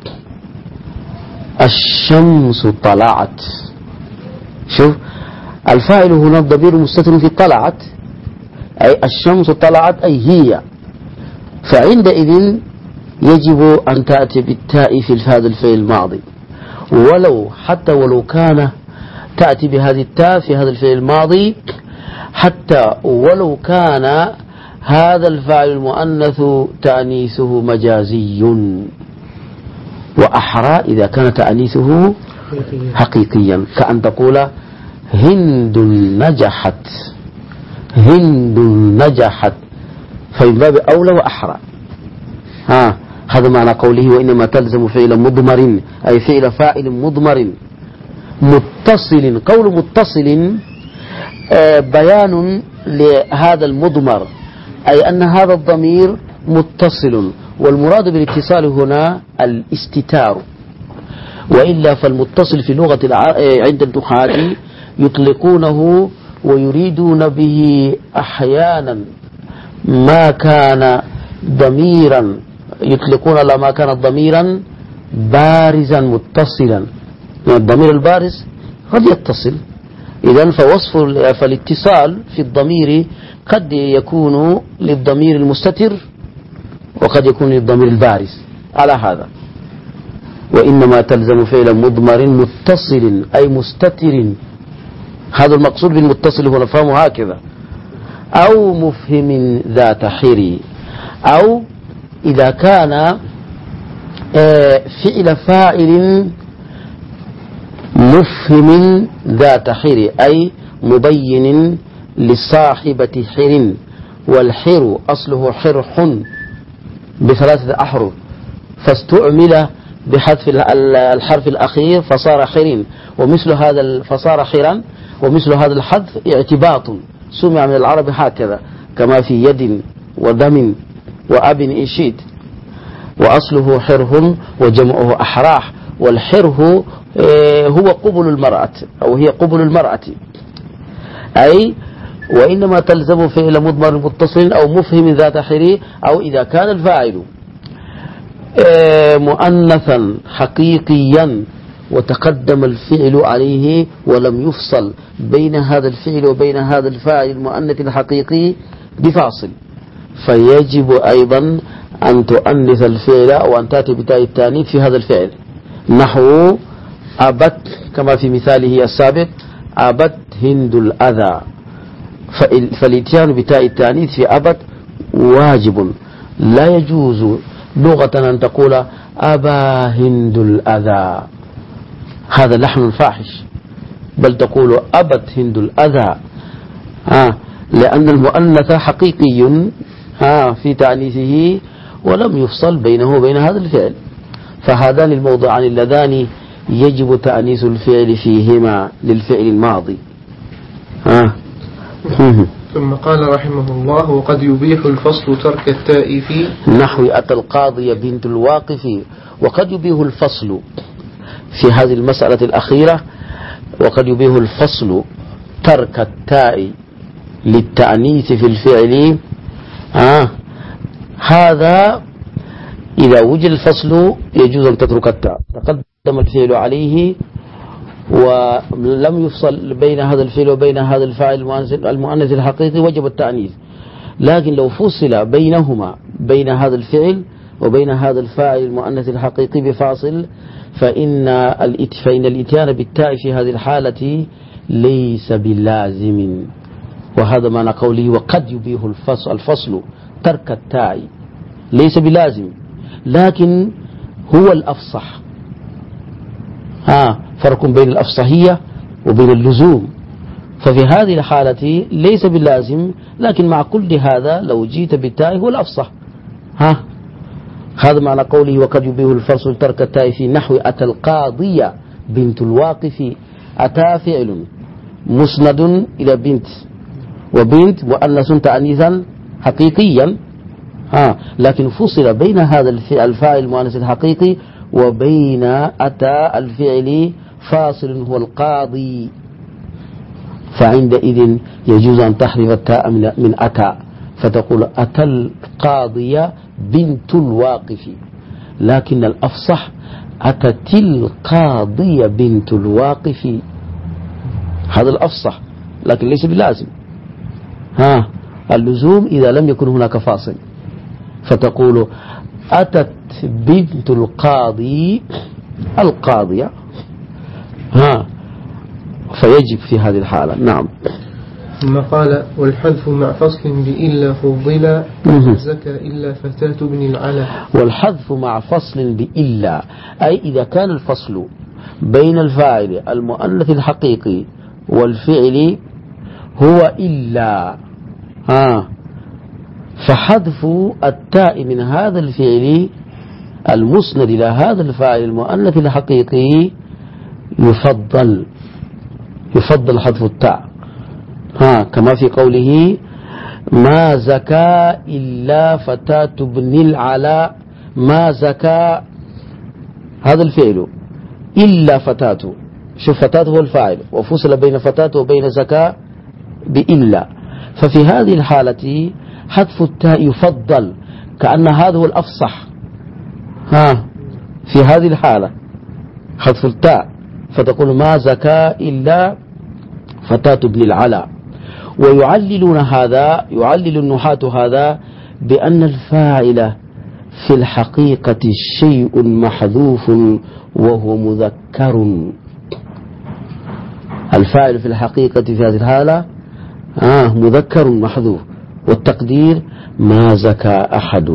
الشمس طلعت. شوف الفاعل هنا الضمير مستتر في طلعت، أي الشمس طلعت أي هي، فعندئذ يجب أن تأتي بالتاء في هذا الفعل الماضي. حتى ولو كان تأتي بهذه التاء في هذا الفعل الماضي، حتى ولو كان هذا الفاعل المؤنث تأنيثه مجازي، وأحرى إذا كان تأنيثه حقيقيا، كأن تقول هند نجحت، هند نجحت، فمن باب أولى وأحرى. هذا معنى قوله وإنما تلزم فعل مضمر، أي فعل فاعل مضمر متصل. قول متصل بيان لهذا المضمر، أي أن هذا الضمير متصل، والمراد بالاتصال هنا الاستتار، وإلا فالمتصل في لغة عند النحاة يطلقونه ويريدون به أحيانا ما كان ضميرا، يطلقون على ما كان ضميرا بارزا متصلا، الضمير البارز قد يتصل. إذن فالاتصال في الضمير قد يكون للضمير المستتر وقد يكون للضمير البارز. على هذا وإنما تلزم فعل مضمر متصل أي مستتر، هذا المقصود بالمتصل هو نفهمه هكذا، أو مفهم ذات حري، أو إذا كان فعل فاعل مفهم ذات حر، أي مبين لصاحبة حر، والحر أصله حرح بثلاثة أحرف، فاستعمل بحذف الحرف الأخير فصار حر، ومثل هذا فصار حرا، ومثل هذا الحذف اعتباط سمع من العرب هكذا، كما في يد ودم وأب إن شئت، وأصله حره وجمعه أحراح، والحره هو قبل المرأة أو هي قبل المرأة. أي وإنما تلزم فعل مضمر متصل أو مفهم ذات حري، أو إذا كان الفاعل مؤنثا حقيقيا وتقدم الفعل عليه ولم يفصل بين هذا الفعل وبين هذا الفاعل المؤنث الحقيقي بفاصل، فيجب أيضا أن تؤنث الفعل أو أن تأتي بتاء التانيث في هذا الفعل، نحو أبت كما في مثاله السابق، أبت هند الأذى، فالاتيان بتاء التانيث في أبت واجب، لا يجوز لغة أن تقول أبا هند الأذى، هذا لحن فاحش، بل تقول أبت هند الأذى، لأن المؤنث حقيقي في تأنيثه ولم يفصل بينه وبين هذا الفعل، فهذان الموضعان اللذان يجب تأنيث الفعل فيهما للفعل الماضي. ثم قال رحمه الله وقد يبيح الفصل ترك التاء في نحو أتى القاضي بنت الواقف، وقد يبيح الفصل في هذه المسألة الأخيرة، وقد يبيح الفصل ترك التاء للتأنيث في الفعل. هذا إذا وجد الفصل يجوز أن تترك التاء، تقدم الفعل عليه ولم يفصل بين هذا الفعل وبين هذا الفاعل المؤنث الحقيقي وجب التأنيث، لكن لو فصل بينهما بين هذا الفعل وبين هذا الفاعل المؤنث الحقيقي بفاصل فإن الإتيان بالتاء في هذه الحالة ليس بلازم، وهذا معنى قوله وقد يبيح الفصل ترك التاء، ليس بلازم لكن هو الأفصح. فرق بين الأفصحية وبين اللزوم، ففي هذه الحالة ليس باللازم، لكن مع كل هذا لو جيت بالتاء هو الأفصح. هذا معنى قوله وقد يبيح الفصل ترك التاء في نحو أتى القاضية بنت الواقف. أتى فعل مسند إلى بنت، وبنت مؤنث تأنيثا حقيقيا، لكن فصل بين هذا الفاعل المؤنث الحقيقي وبين أتى الفعل فاصل هو القاضي، فعندئذ يجوز أن تحذف التاء من أتى فتقول أتى القاضية بنت الواقف، لكن الأفصح أتت القاضية بنت الواقف، هذا الأفصح لكن ليس بلازم. اللزوم إذا لم يكن هناك فاصل، فتقول أتت بنت القاضي القاضية فيجب في هذه الحالة. نعم. ثم قال والحذف مع فصل بإلا فضلا زكى إلا فتاة ابن العلا. والحذف مع فصل بإلا أي إذا كان الفصل بين الفاعل المؤنث الحقيقي والفعل هو إلا فحذف التاء من هذا الفعل المسند إلى هذا الفاعل المؤنث الحقيقي يفضل حذف التاء كما في قوله ما زكى إلا فتاة ابن العلاء. ما زكى هذا الفعل إلا فتاة، شوف فتاة هو الفاعل وفصل بين فتاة وبين زكاة بإلا، ففي هذه الحالة حذف التاء يفضل كأن هذا هو الأفصح في هذه الحالة حذف التاء، فتقول ما زكى إلا فتاة ابن العلاء. ويعللون هذا، يعلل النحاة هذا بأن الفاعل في الحقيقة شيء محذوف وهو مذكر. الفاعل في الحقيقة في هذه الحالة مذكر محذوف، والتقدير ما زكى أحد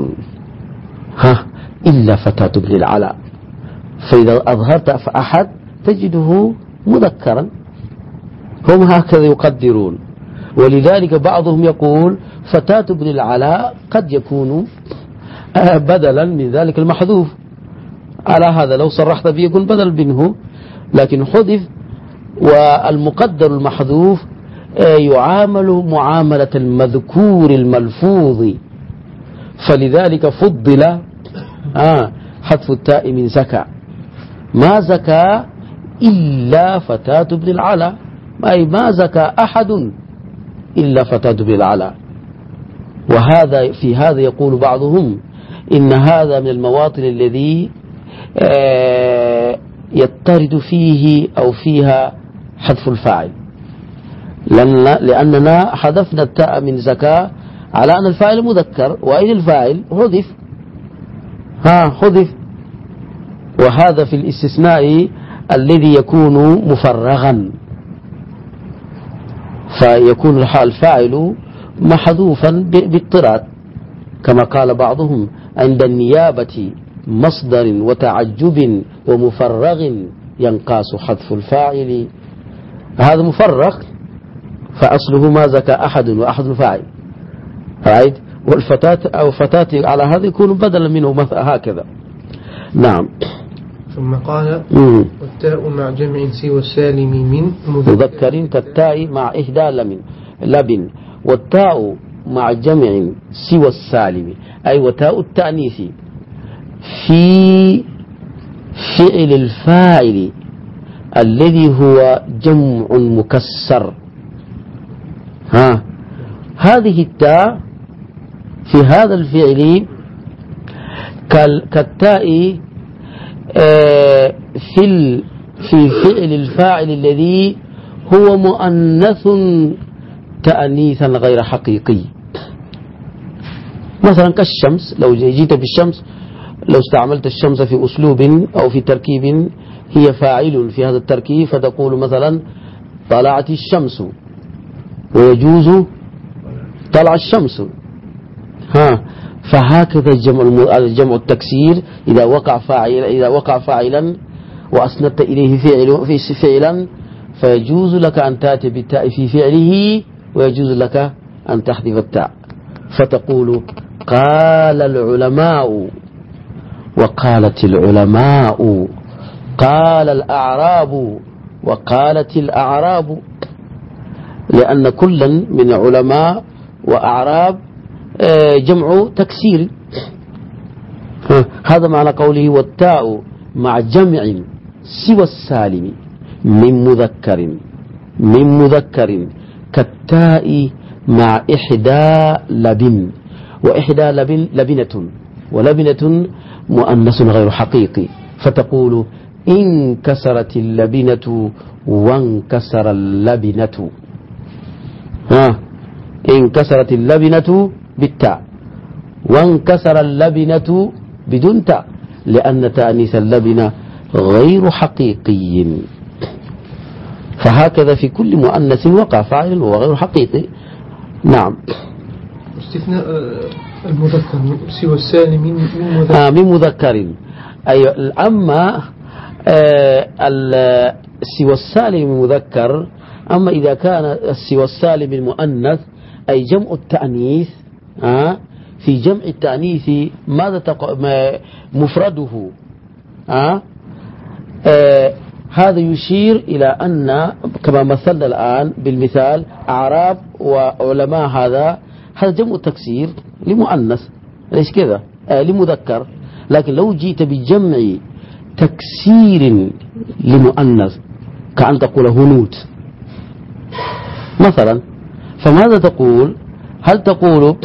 إلا فتاة ابن العلاء. فإذا أظهرت أحد تجده مذكرا، هم هكذا يقدرون. ولذلك بعضهم يقول فتاة ابن العلاء قد يكون بدلا من ذلك المحذوف، على هذا لو صرحت به يكون بدل منه، لكن حذف والمقدر المحذوف يعامل معاملة المذكور الملفوظ، فلذلك فضل حذف التاء من زكى. ما زكى إلا فتاة ابن العلاء، أي ما زكى أحد إلا فتاة ابن العلاء. وهذا في هذا يقول بعضهم إن هذا من المواطن الذي يضطرد فيه أو فيها حذف الفاعل، لأننا حذفنا التاء من زكاة على أن الفاعل مذكر، وأين الفاعل حذف وهذا في الاستثناء الذي يكون مفرغا، فيكون الفاعل محذوفا باضطراد، كما قال بعضهم عند النيابة مصدر وتعجب ومفرغ ينقاس حذف الفاعل. هذا مفرغ فأصله ما زكى أحد وأحد فاعل، والفتاة أو فتاة على هذا يكون بدلا منه هكذا. نعم. ثم قال والتاء مع جمع سوى السالم من مذكر كالتاء مع إحدى لبن، والتاء مع جمع سوى السالم أي وتاء التأنيث في فعل الفاعل الذي هو جمع مكسر. هذه التاء في هذا الفعل كالتاء في فعل الفاعل الذي هو مؤنث تأنيثا غير حقيقي، مثلا كالشمس. لو جيت بالشمس، لو استعملت الشمس في أسلوب أو في تركيب هي فاعل في هذا التركيب، فتقول مثلا طلعت الشمس، ويجوز طلع الشمس. فهكذا الجمع التكسير إذا وقع فاعلا وأسندت إليه فعلا فيجوز لك أن تأتي بالتاء في فعله، ويجوز لك أن تحذف التاء، فتقول قال العلماء وقالت العلماء، قال الأعراب وقالت الأعراب، لأن كلا من علماء وأعراب جمع تكسير. هذا معنى قوله والتاء مع جمع سوى السالم من مذكر كالتاء مع إحدى لبن، وإحدى لبنة، ولبنة مؤنث غير حقيقي، فتقول انكسرت اللبنة وانكسر اللبنة. انكسرت اللبنة بالتاء، وانكسر اللبنة بدون تاء، لأن تأنيث اللبنة غير حقيقي. فهكذا في كل مؤنث وقع فاعل وغير حقيقي. نعم. استثناء المذكر سوى السالم من مذكر. أيوة. أما سوى السالم من مذكر، أما إذا كان سوى السالم من مؤنث أي جمع التأنيث. في جمع التأنيث ماذا مفرده؟ هذا يشير إلى أن كما مثلنا الآن بالمثال أعراب وعلماء، هذا جمع تكسير لمؤنث، ليش كذا؟ لمذكر. لكن لو جيت بجمع تكسير لمؤنث كأن تقول هنود مثلا، فماذا تقول؟ هل تقول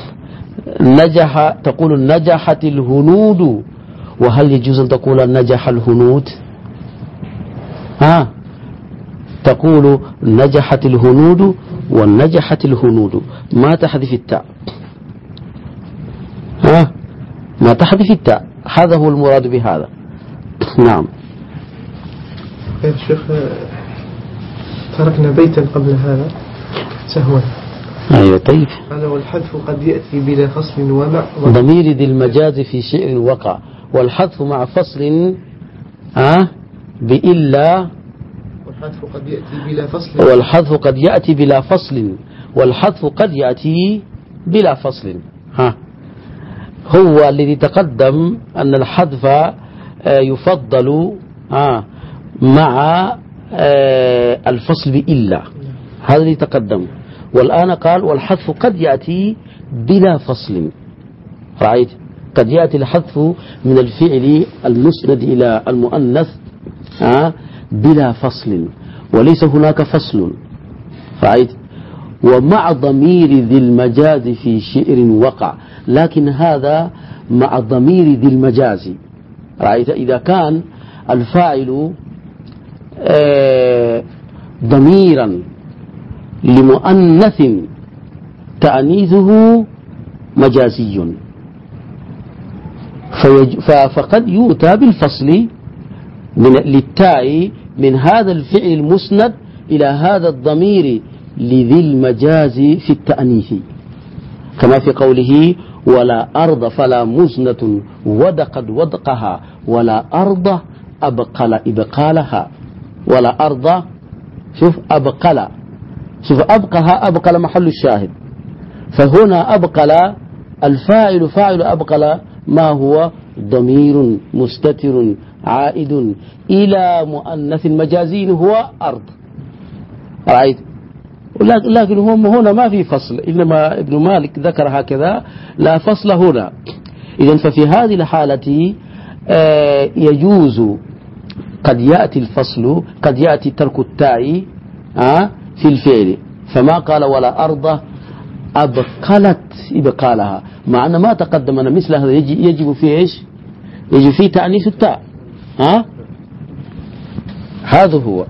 تقول نجحت الهنود، وهل يجوز أن تقول نجح الهنود؟ تقول نجحت الهنود ونجحت الهنود، ما تحذف التاء. ما تحذف التاء، هذا هو المراد بهذا. نعم. يا شيخ تركنا بيتا قبل هذا سهوا. أيوة طيب. هذا والحذف قد يأتي بلا فصل ومع ضمير ذي المجاز في شعر وقع، والحذف مع فصل بإلا، والحذف قد يأتي بلا فصل، والحذف قد يأتي بلا فصل، والحذف قد يأتي بلا فصل. هو الذي تقدم أن الحذف يفضل مع الفصل بإلا، هذا الذي تقدم. والآن قال والحذف قد يأتي بلا فصل. رأيت؟ قد يأتي الحذف من الفعل المسند إلى المؤنث بلا فصل، وليس هناك فصل. رأيت؟ ومع ضمير ذي المجاز في شعر وقع، لكن هذا مع ضمير ذي المجاز. رأيت؟ إذا كان الفاعل ضميرا لمؤنث تأنيثه مجازي، فقد يؤتى بالفصل للتاء من هذا الفعل المسند إلى هذا الضمير لذي المجاز في التأنيث، كما في قوله ولا أرض فلا مزنة ودقت ودقها ولا أرض أبقل إبقالها. ولا أرض، شوف أبقل، شوف أبقها، أبقل محل الشاهد. فهنا أبقل الفاعل فاعل أبقل ما هو ضمير مستتر عائد إلى مؤنث مجازي هو أرض. رأيت؟ لكن هم هنا ما في فصل، إنما ابن مالك ذكر هكذا لا فصل هنا. إذن ففي هذه الحالة يجوز قد يأتي الفصل، قد يأتي ترك التاء في الفعل، فما قال ولا أرض أبقلت إبقالها، مع أن ما تقدم أن مثل هذا يجب فيه إيش؟ يجب فيه تأنيث التاء. هذا هو.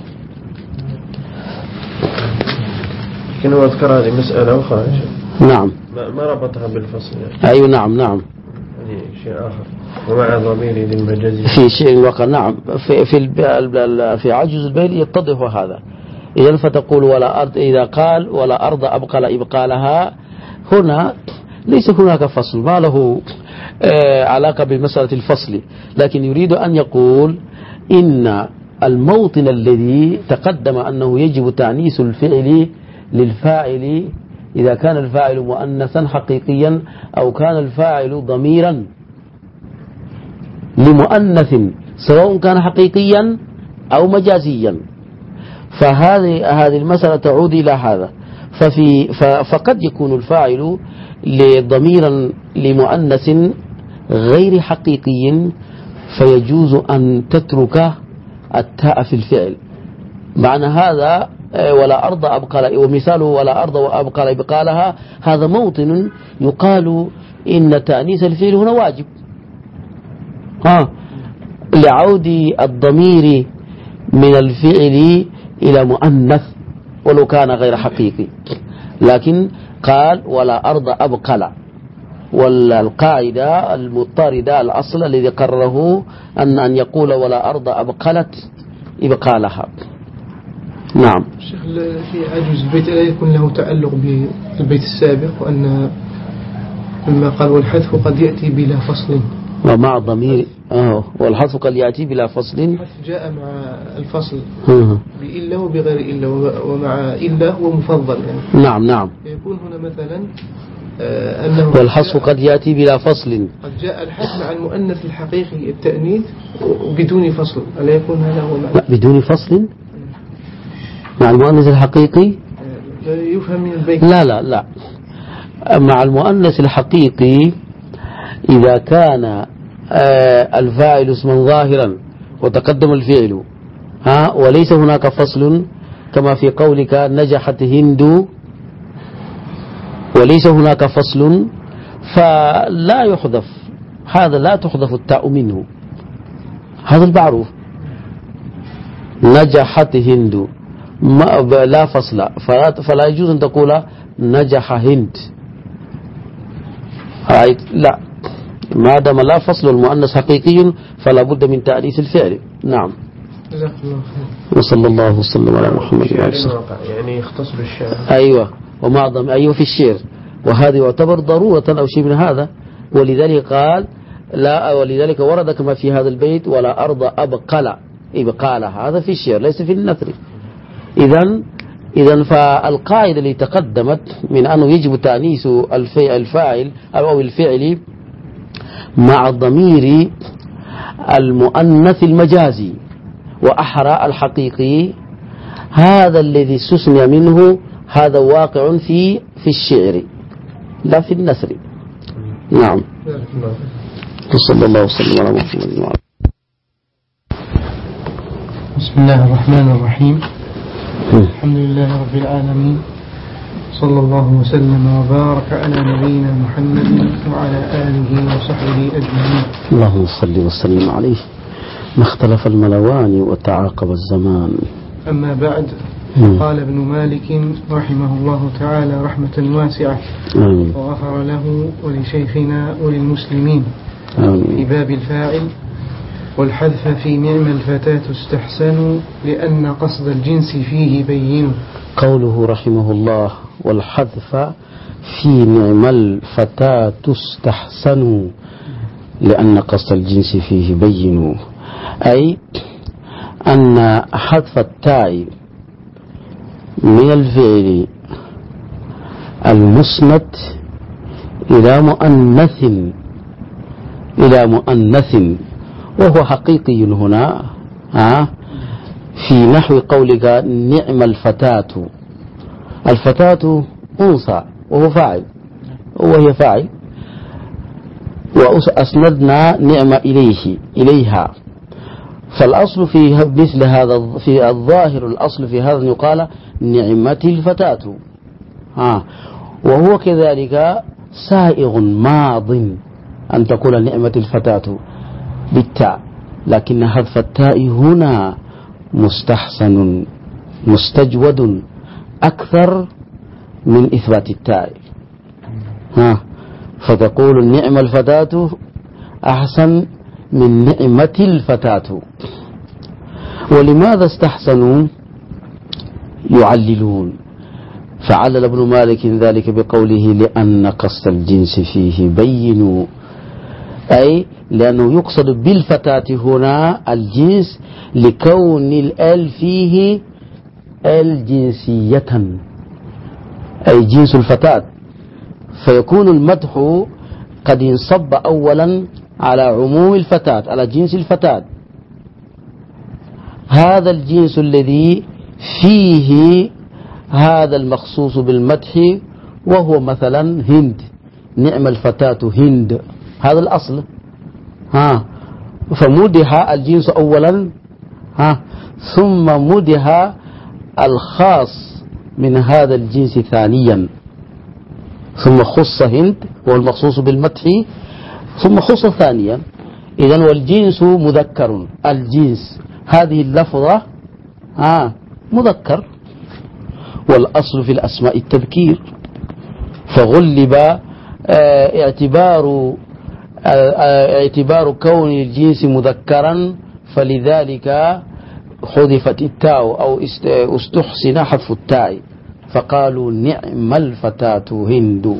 لكن هو أذكر هذه مسألة أخرى. نعم. ما ربطها بالفصل يعني. أيوة نعم نعم. هذه شيء آخر. ومع ضمير ذي المجاز في شيء وقع. نعم. في عجز البيل يتضح هذا. إذا فتقول ولا أرض، إذا قال ولا أرض أبقل إبقالها، هنا ليس هناك فصل، ما له علاقة بمسألة الفصل، لكن يريد أن يقول إن الموطن الذي تقدم أنه يجب تأنيث الفعل للفاعل إذا كان الفاعل مؤنثا حقيقيا أو كان الفاعل ضميرا لمؤنث سواء كان حقيقيا أو مجازيا، فهذه المسألة تعود إلى هذا. فقد يكون الفاعل لضميرا لمؤنث غير حقيقي، فيجوز أن تترك التاء في الفعل. معنى هذا ولا أرض أبقال، ومثاله ولا أرض وأبقال إبقالها، هذا موطن يقال إن تأنيث الفعل هنا واجب لعود الضمير من الفعل إلى مؤنث ولو كان غير حقيقي. لكن قال ولا أرض أبقل، والقاعدة المضطردة الأصل الذي قرره أن يقول ولا أرض أبقلت إبقالها. نعم. شيخ في عجوز البيت لا يكون له تعلق بالبيت السابق، وأن مما قال والحذف قد يأتي بلا فصل ومع ضمير والحذف قد يأتي بلا فصل. الحذف جاء مع الفصل بإلا وبغير إلا، ومع إلا هو مفضل يعني. نعم. يكون هنا مثلا أنه والحذف قد يأتي بلا فصل. قد جاء الحذف مع المؤنث الحقيقي التأنيث بدون فصل، ألا يكون هذا هو معنى؟ لا، بدون فصل مع المؤنث الحقيقي يفهم من البيت. لا مع المؤنث الحقيقي إذا كان الفاعل اسما ظاهرا وتقدم الفعل وليس هناك فصل كما في قولك نجحت هند، وليس هناك فصل فلا يحذف هذا، لا تحذف التاء منه، هذا المعروف. نجحت هند لا فصل، فلا يجوز أن تقول نجح هند، لا، ما دام لا فصل المؤنث حقيقي فلا بد من تأنيث الفعل. نعم. وصلى الله وسلم على محمد وعلى آله. يعني يختص بالشعر. أيوة، ومعظم في الشعر، وهذا يعتبر ضرورة أو شيء من هذا، ولذلك قال لا، ولذلك ورد كما في هذا البيت ولا أرض إبقال، هذا في الشعر ليس في النثر. إذن فالقاعدة اللي تقدمت من أنه يجب تأنيث الفاعل أو الفعل مع الضمير المؤنث المجازي وأحرى الحقيقي، هذا الذي استثنى منه هذا واقع في الشعر لا في النثر. نعم. وصلى الله وسلم على محمد وعلى. بسم الله الرحمن الرحيم. الحمد لله رب العالمين، صلى الله وسلم وبارك على نبينا محمد وعلى آله وصحبه أجمعين. اللهم صل وسلم عليه. ما اختلف الملوان وتعاقب الزمان. أما بعد، قال ابن مالك رحمه الله تعالى رحمة واسعة وغفر له ولشيخنا وللمسلمين في باب الفاعل: والحذف في نعم الفتاة استحسن لأن قصد الجنس فيه بين. قوله رحمه الله والحذف في نعم الفتاة استحسن لأن قصد الجنس فيه بين، أي أن حذف التاء من الفعل المسند إلى مؤنث وهو حقيقي هنا في نحو قولك نعم الفتاة. الفتاة أنثى وهو فاعل وهي فاعل، وأسندنا نعم إليها. فالأصل في مثل هذا، في الظاهر الأصل في هذا يقال نعمة الفتاة، وهو كذلك سائغ ماض أن تقول نعمة الفتاة بالتاء، لكن حذف التاء هنا مستحسن مستجود أكثر من إثبات التاء. فتقول نعم الفتاة أحسن من نعمة الفتاة. ولماذا استحسنوا؟ يعللون، فعلل ابن مالك ذلك بقوله لأن قصد الجنس فيه بين، أي لأنه يقصد بالفتاة هنا الجنس لكون الآل فيه الجنسية، أي جنس الفتاة، فيكون المدح قد ينصب أولا على عموم الفتاة، على جنس الفتاة، هذا الجنس الذي فيه هذا المخصوص بالمدح، وهو مثلا هند، نعم الفتاة هند، هذا الأصل. فمدح الجنس أولا، ثم مدح الخاص من هذا الجنس ثانيا، ثم خص هند والمخصوص بالمدح ثم خص ثانيا. إذن والجنس مذكر، الجنس هذه اللفظة مذكر، والأصل في الأسماء التذكير، فغلب اعتبار كون الجنس مذكرا، فلذلك حذفت التاء أو استحسن حذف التاء فقالوا نعم الفتاة هند.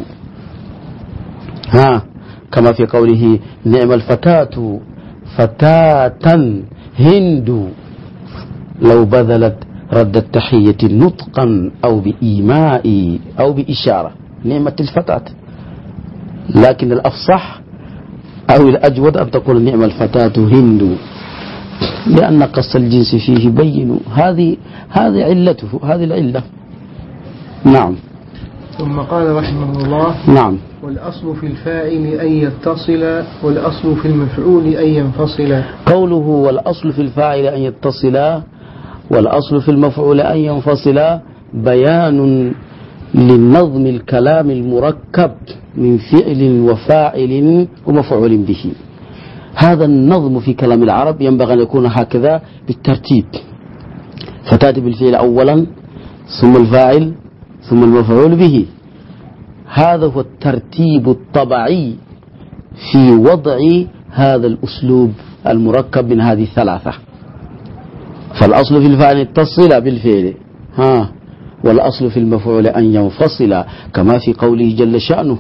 كما في قوله نعم الفتاة فتاة هند لو بذلت رد التحية نطقا أو بإيماء أو بإشارة نعمة الفتاة. لكن الأفصح أو الأجود أن تقول نعم الفتاة هند لأن قص الجنس فيه بين. هذه علته، هذه العلة. نعم. ثم قال رحمه الله نعم والأصل في الفاعل أن يتصل والأصل في المفعول أن ينفصل. قوله والأصل في الفاعل أن يتصل والأصل في المفعول أن ينفصل بيان للنظم الكلام المركب من فعل وفاعل ومفعول به. هذا النظم في كلام العرب ينبغي أن يكون هكذا بالترتيب، فتأتي بالفعل أولا ثم الفاعل ثم المفعول به. هذا هو الترتيب الطبيعي في وضع هذا الأسلوب المركب من هذه الثلاثة. فالأصل في الفاعل يتصل بالفعل والأصل في المفعول أن ينفصل كما في قوله جل شأنه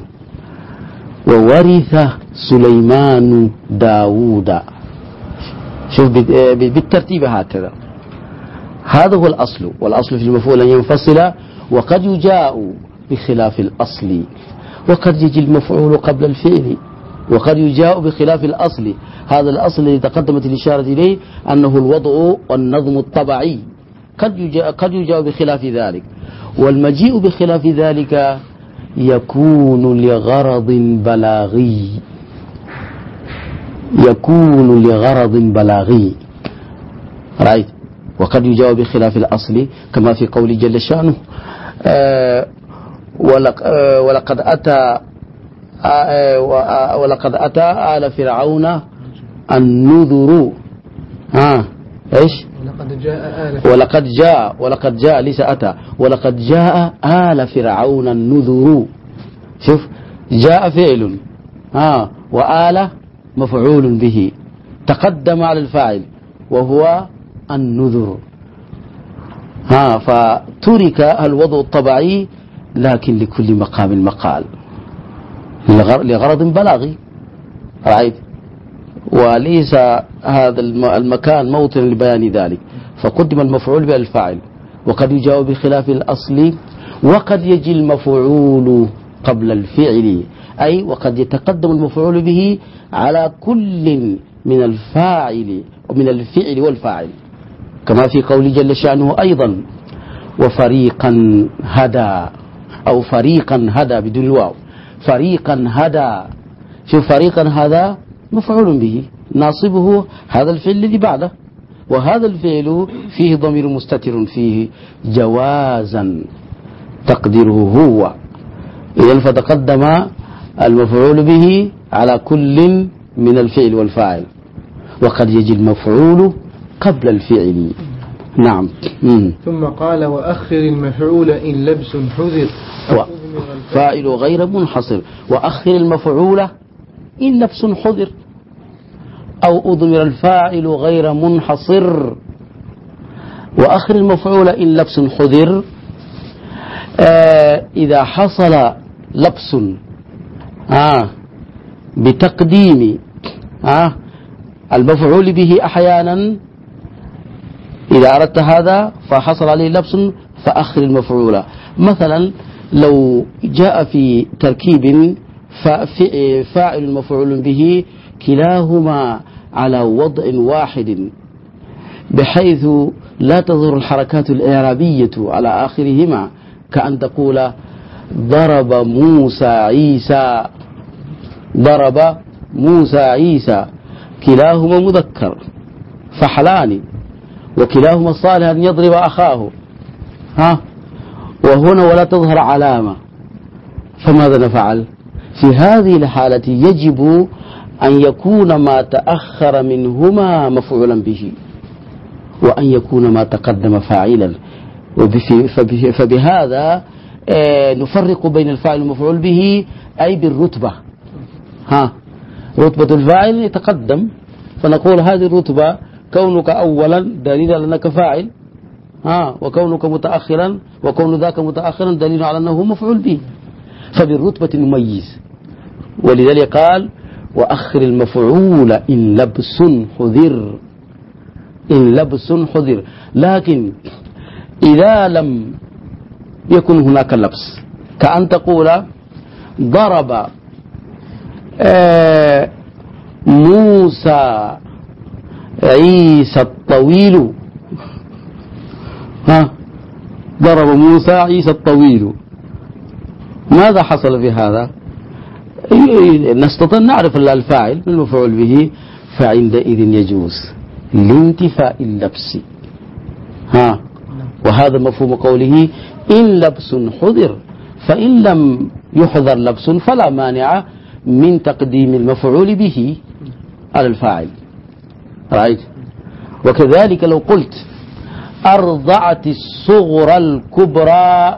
وورث سليمان داود. شوف بالترتيب هكذا. هذا هو الأصل، والأصل في المفعول أن ينفصل. وقد يجاء بخلاف الأصل وقد يجي المفعول قبل الفعل وقد يجاء بخلاف الأصل. هذا الأصل الذي تقدمت الإشارة إليه أنه الوضع والنظم الطبيعي، قد يجاء بخلاف ذلك. والمجيء بخلاف ذلك يكون لغرض بلاغي رأيت. وقد يجاء بخلاف الأصل كما في قول جل شأنه ولقد أتى آل فرعون النذر. إيش؟ ولقد جاء ليس أتى، ولقد جاء آل فرعون النذر. شوف جاء فعل وآل مفعول به تقدم على الفاعل وهو النذر. فترك الوضع الطبيعي لكن لكل مقام مقال لغرض بلاغي رأيت. وليس هذا المكان موطن لبيان ذلك، فقدم المفعول بالفاعل. وقد يجاء بخلاف الأصل وقد يجي المفعول قبل الفعل، أي وقد يتقدم المفعول به على كل من الفاعل ومن الفعل والفاعل كما في قول جل شأنه أيضا وفريقا هدى أو فريقا هدى بدون الواو. فريقا هدى. شوف فريقا هذا مفعول به ناصبه هذا الفعل الذي بعده، وهذا الفعل فيه ضمير مستتر فيه جوازا تقديره هو. إذن فتقدم المفعول به على كل من الفعل والفاعل. وقد يجي المفعول قبل الفعل. نعم. ثم قال وأخر المفعول إن لبس حذر فاعل غير منحصر. وأخر المفعول إن لبس حذر أو أضمر الفاعل غير منحصر. وأخر المفعول إن لبس حذر إذا حصل لبس بتقديم المفعول به أحيانا، إذا أردت هذا فحصل عليه لبس فأخر المفعول. مثلا لو جاء في تركيب فاعل المفعول به كلاهما على وضع واحد بحيث لا تظهر الحركات الإعرابية على آخرهما، كأن تقول ضرب موسى عيسى كلاهما مذكر فحلان وكلاهما صالح أن يضرب أخاه وهنا ولا تظهر علامة، فماذا نفعل؟ في هذه الحالة يجب أن يكون ما تأخر منهما مفعولا به وأن يكون ما تقدم فاعلا. فبهذا نفرق بين الفاعل والمفعول به أي بالرتبة. رتبة الفاعل يتقدم فنقول هذه الرتبة كونك أولا دليل على أنك فاعل، وكونك متأخرا وكون ذاك متأخرا دليل على أنه مفعول به، فبالرتبة نميز. ولذلك قال وأخر المفعول إن لبس حذر، إن لبس حذر. لكن إذا لم يكن هناك لبس، كأن تقول ضرب موسى عيسى الطويل، ضرب موسى عيسى الطويل، ماذا حصل في هذا؟ نستطيع نعرف الفاعل المفعول به، فعندئذ يجوز لانتفاء اللبس. وهذا مفهوم قوله إن لبس حذر، فإن لم يحذر لبس فلا مانع من تقديم المفعول به على الفاعل. رأيت؟ وكذلك لو قلت أرضعت الصغرى الكبرى،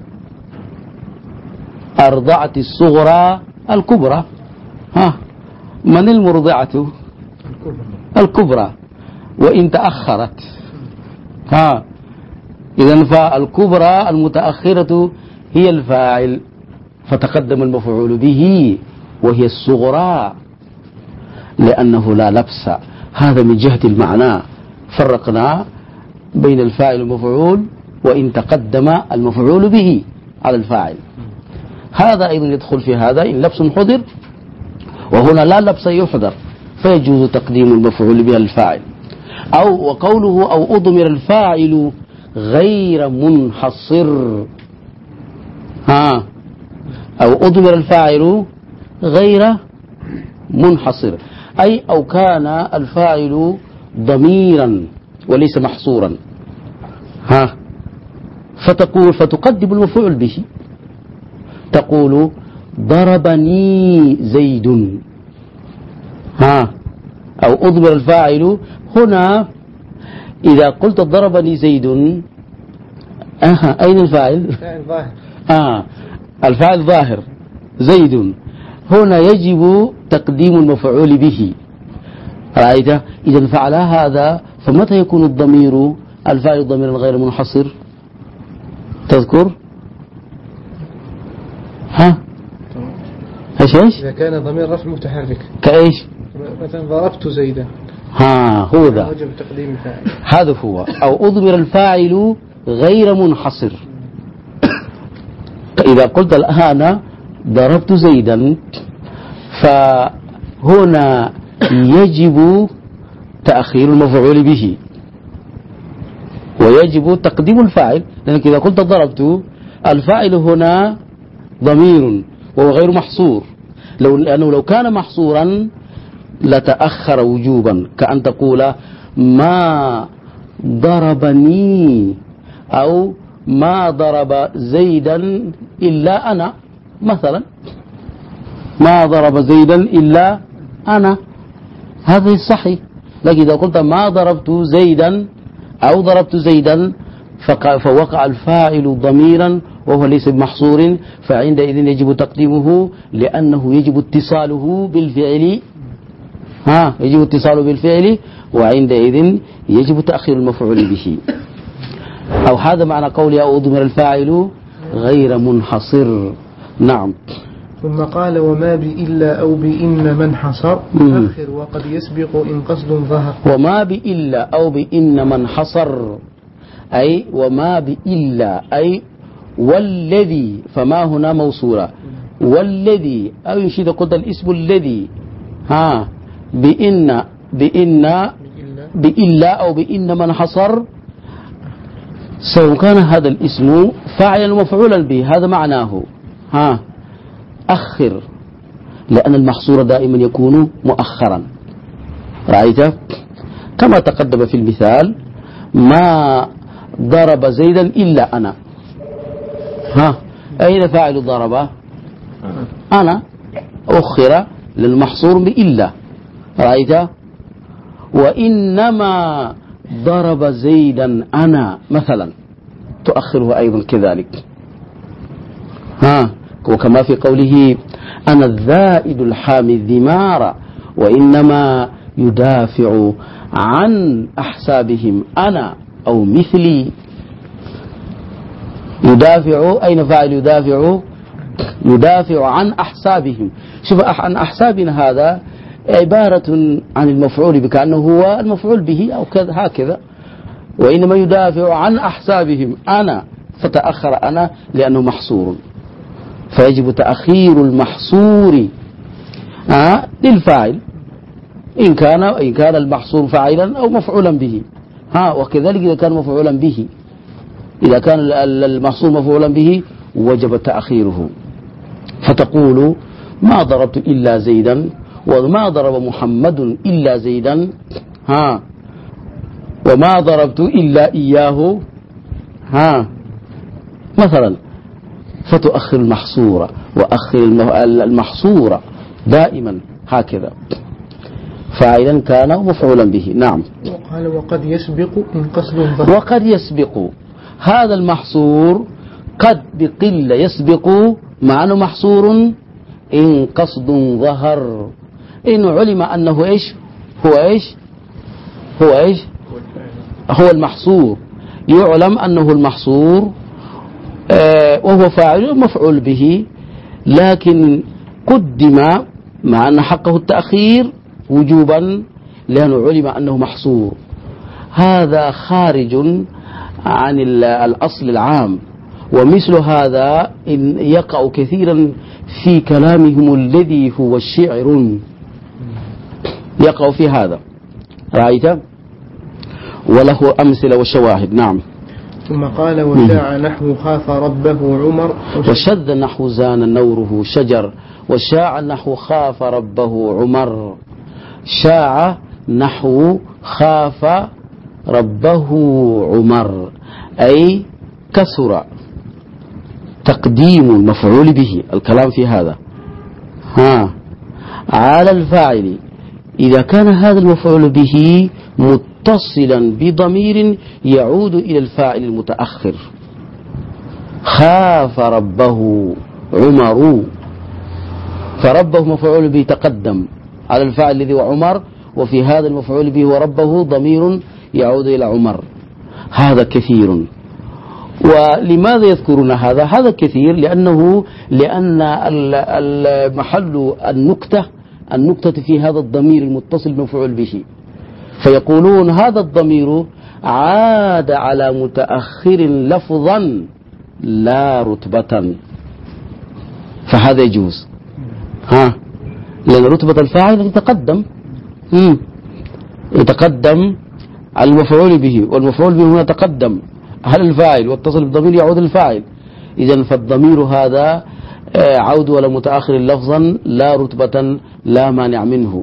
أرضعت الصغرى الكبرى، من المرضعة؟ الكبرى، وإن تأخرت، إذن فالكبرى المتأخرة هي الفاعل، فتقدم المفعول به وهي الصغرى لأنه لا لبس. هذا من جهة المعنى، فرقنا بين الفاعل والمفعول وإن تقدم المفعول به على الفاعل. هذا أيضا يدخل في هذا إن لبس حذر، وهنا لا لبس يحذر، فيجوز تقديم المفعول به الفاعل. أو وقوله أو أضمر الفاعل غير منحصر، أو أضمر الفاعل غير منحصر، أي أو كان الفاعل ضميرا وليس محصورا، فتقول فتقدم المفعول به، تقول ضربني زيد، أو أضمر الفاعل هنا. إذا قلت ضربني زيد، أين الفاعل؟ الفاعل ظاهر زيد، هنا يجب تقديم المفعول به. رأيت؟ إذا فعل هذا، فمتى يكون الضمير الفاعل ضميرا غير منحصر؟ تذكر؟ ايش؟ إذا كان ضمير رفع متحرك كايش؟ مثلا ضربت زيدا، هو ذا، وجب تقديم الفاعل. هذا هو. أو أضمر الفاعل غير منحصر، إذا قلت الآن ضربت زيدا، فهنا يجب تأخير المفعول به ويجب تقديم الفاعل، لأنك إذا قلت ضربت، الفاعل هنا ضمير وهو غير محصور، لأنه لو كان محصورا لتأخر وجوبا، كأن تقول ما ضربني أو ما ضرب زيدا إلا أنا، مثلا ما ضرب زيدا إلا أنا، هذا صحيح. لكن إذا قلت ما ضربت زيدا أو ضربت زيدا، فوقع الفاعل ضميرا وهو ليس بمحصور، فعندئذ يجب تقديمه، لأنه يجب اتصاله بالفعل، يجب اتصاله بالفعل، وعندئذ يجب تأخير المفعول به. أو هذا معنى قولي أو أضمر الفاعل غير منحصر. نعم. ثم قال وما بإلا أو بإن من حصر أخر وقد يسبق إن قصد ظهر. وما بإلا أو بإن من حصر، أي وما بإلا أي والذي، فما هنا موصولة، والذي أو يشيد قد الاسم الذي، بإلا أو بإن من حصر، سواء كان هذا الاسم فاعلا ومفعولا به، هذا معناه. أخر، لأن المحصور دائما يكون مؤخرا. رأيت؟ كما تقدم في المثال ما ضرب زيدا إلا أنا، أين فاعل ضرب؟ أنا، أخر للمحصور بإلا. رأيت؟ وإنما ضرب زيدا أنا مثلا، تؤخره أيضا كذلك. وكما في قوله أنا الذائد الحامي الذمار، وإنما يدافع عن أحسابهم أنا أو مثلي. يدافع، أين فاعل يدافع عن أحسابهم. شوف عن أحسابنا هذا عبارة عن المفعول بكأنه هو المفعول به أو كذا هكذا، وإنما يدافع عن أحسابهم أنا، فتأخر أنا لأنه محصور، فيجب تأخير المحصور للفاعل إن كان المحصور فاعلا أو مفعولا به. وكذلك إذا كان مفعولا به، إذا كان المحصور مفعولا به وجب تأخيره، فتقول ما ضربت إلا زيدا، وما ضرب محمد إلا زيدا، وما ضربت إلا إياه مثلا، فتؤخر المحصورة وأخر المحصورة دائما هكذا، فاعلا كان مفعولا به. نعم. وقال وقد يسبق إن قصد ظهر. وقد يسبق، هذا المحصور قد بقلة يسبق معنى محصور إن قصد ظهر، إن علم أنه إيش هو المحصور، يعلم أنه المحصور وهو فاعل مفعول به، لكن قدم مع أن حقه التأخير وجوبا لأنه علم أنه محصور. هذا خارج عن الأصل العام، ومثل هذا إن يقع كثيرا في كلامهم الذي هو الشعر، يقع في هذا، رأيت؟ وله أمثلة وشواهد. نعم. ثم قال وشاع نحو خاف ربه عمر، وشذ نحو زان نوره شجر، وشاع نحو خاف ربه عمر. شاع نحو خاف ربه عمر، أي كثر تقديم المفعول به، الكلام في هذا على الفاعل إذا كان هذا المفعول به متصلا بضمير يعود إلى الفاعل المتأخر. خاف ربه عمر، فربه مفعول به تقدم على الفاعل الذي هو عمر، وفي هذا المفعول به وربه ضمير يعود إلى عمر. هذا كثير. ولماذا يذكرون هذا؟ هذا كثير لأن المحل النكتة في هذا الضمير المتصل بمفعول به، فيقولون هذا الضمير عاد على متأخر لفظا لا رتبة، فهذا يجوز. لأن رتبة الفاعل يتقدم على المفعول به، والمفعول به هنا تقدم على الفاعل، واتصل بالضمير يعود الفاعل. إذن فالضمير هذا عود ولا متأخر لفظا لا رتبة لا مانع منه.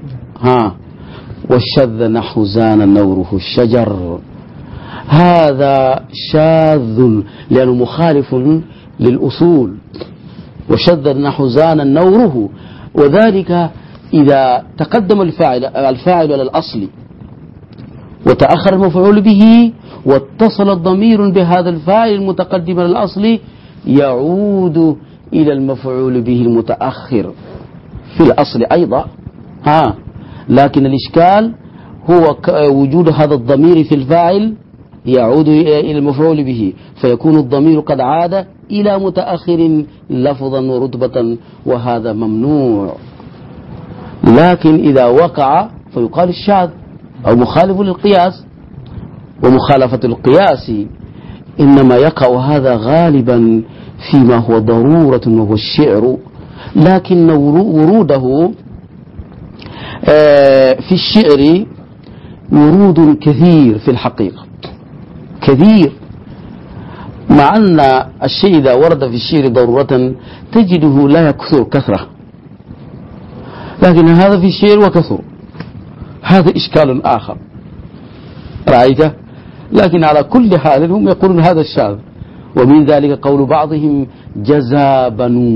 والشذ نحو زان نوره الشجر، هذا شاذ لأنه مخالف للأصول. وشذ نحو زان نوره، وذلك إذا تقدم الفاعل على الأصل وتأخر المفعول به واتصل الضمير بهذا الفاعل المتقدم على الأصل يعود إلى المفعول به المتأخر في الأصل أيضا. لكن الإشكال هو وجود هذا الضمير في الفاعل يعود إلى المفعول به، فيكون الضمير قد عاد إلى متأخر لفظا ورتبة، وهذا ممنوع. لكن إذا وقع فيقال الشاذ أو مخالف للقياس، ومخالفة القياس إنما يقع هذا غالبا فيما هو ضرورة وهو الشعر، لكن وروده في الشعر ورود كثير في الحقيقة، كثير، مع أن الشيء إذا ورد في الشعر ضرورة تجده لا يكثر كثرة، لكن هذا في الشعر وكثر، هذا إشكال آخر، رأيته؟ لكن على كل حال هم يقولون هذا الشاذ. ومن ذلك قول بعضهم جزى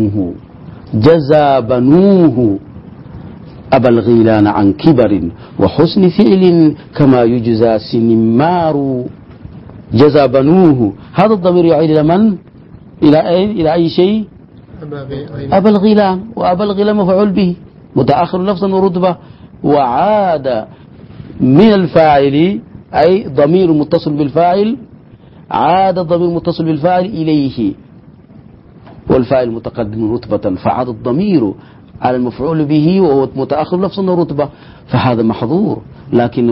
بنوه أبا الغيلان عن كبر وحسن فعل كما يجزى سنمار. جزى بنوه، هذا الضمير يعود إلى من؟ إلى أي شيء؟ أبا الغيلان، وأبا الغيلان مفعول به متأخر لفظا ورتبة، وعاد من الفاعل أي ضمير متصل بالفاعل، عاد ضمير متصل بالفاعل إليه والفاعل متقدم رتبة، فعاد الضمير على المفعول به وهو متأخر لفظا ورتبة، فهذا محظور لكنه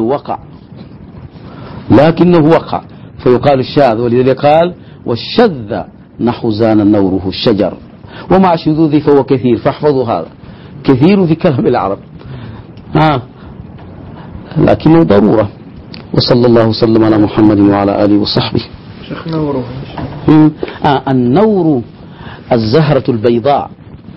وقع فيقال الشاذ. ولذلك قال والشذ نحو زان نوره الشجر، ومع شذوذ فهو كثير، فاحفظوا هذا كثير في كلام العرب لكنه ضرورة. وصلى الله وسلم على محمد وعلى آله وصحبه. شيخ نوره النور الزهرة البيضاء،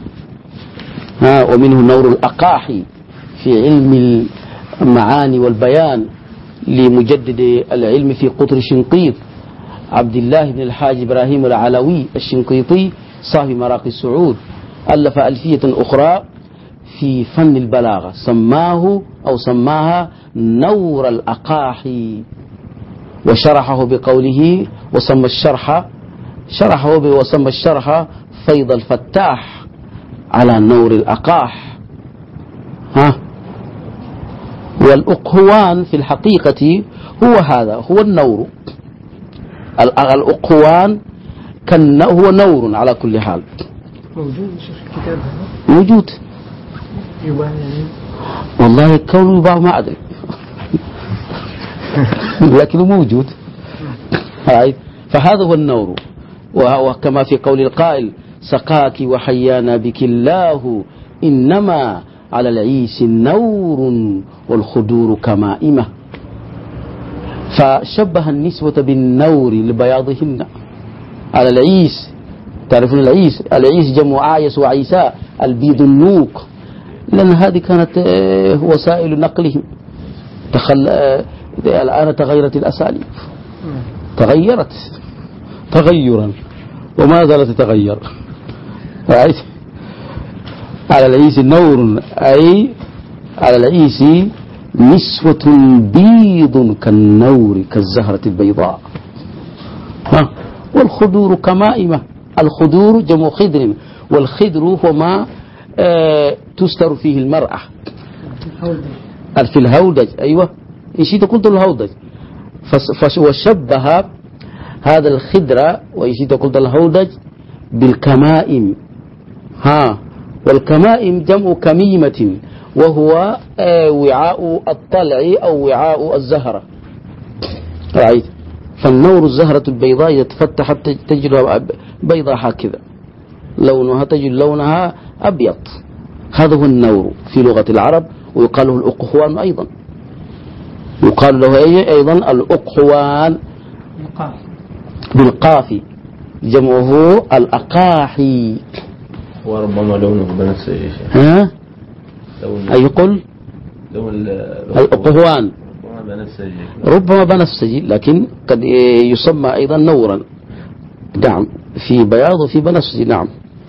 ومنه نور الأقاحي في علم المعاني والبيان لمجدد العلم في قطر شنقيط عبد الله بن الحاج إبراهيم العلوي الشنقيطي صاحب مراقي السعود، ألف ألفية أخرى في فن البلاغة سماها نور الأقاحي، وشرحه بقوله وسمى الشرح فيض الفتاح على نور الأقاح. والأقهوان في الحقيقة هو النور. الأقهوان هو نور على كل حال. موجود شيخ الكتاب هذا؟ موجود. يباع يعني؟ والله كونه يباع ما أدري لكنه موجود. فهذا هو النور. وكما في قول القائل سقاك وحيانا بك الله إنما على العيس نور والخدور كمائمة. فشبه النسوة بالنور لبياضهن على العيس. تعرفون العيس جمع عايس وعيساء، البيض النوق، لأن هذه كانت وسائل نقلهم. الآن تغيرت الأساليب، تغيرت تغيرا وما زالت تتغير. على العيس نور أي على العيس نسوة بيض كالنور كالزهرة البيضاء. والخدور كمائمة. الخدور جمع خدر، والخدر هو ما تستر فيه المرأة في الهودج. أيوة إيشي قلت الهودج. وشبه هذا الخدر وإيشي قلت الهودج بالكمائم. والكمائم جمع كميمة، وهو وعاء الطلع أو وعاء الزهرة. رأيت؟ فالنور الزهرة البيضاء إذا تفتحت تجد بيضاء هكذا، لونها تجد لونها أبيض. هذا هو النور في لغة العرب، ويقال له الأقهوان أيضا. يقال له أيضا الأقهوان بالقاف، جمعه الأقاحي. وربما لونه بنفسجي. أي يقول الأقهوان ربما بنفسجي، لكن قد يسمى أيضا نورا. نعم، في بياض وفي بنفسجي. نعم.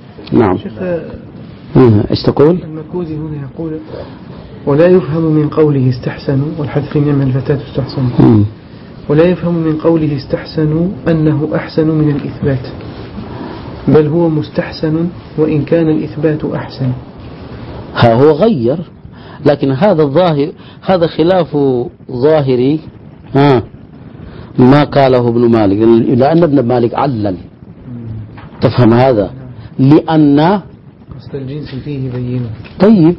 ايش تقول؟ المكوزي هنا يقول ولا يفهم من قوله استحسنوا، والحذف نعم الفتاة استحسنوا، ولا يفهم من قوله استحسنوا أنه أحسن من الإثبات، بل هو مستحسن وإن كان الإثبات أحسن. هو غير، لكن هذا الظاهر، هذا خلاف ظاهري ما قاله ابن مالك، لأن ابن مالك علل. تفهم هذا؟ لأن أصل الجنس فيه بينه. طيب،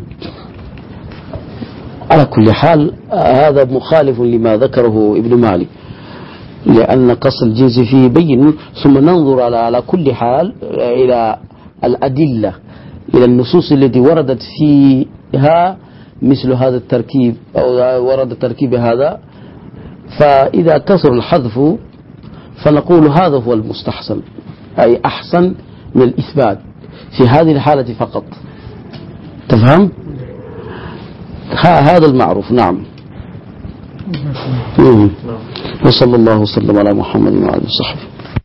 على كل حال هذا مخالف لما ذكره ابن مالك، لأن قص الجنس فيه بين. ثم ننظر على كل حال إلى الأدلة، إلى النصوص التي وردت فيها مثل هذا التركيب أو ورد تركيب هذا. فإذا كثر الحذف فنقول هذا هو المستحسن، أي أحسن من الإثبات في هذه الحالة فقط. تفهم؟ هذا المعروف. نعم. وصلى الله وسلم على محمد وعلى وصحبه.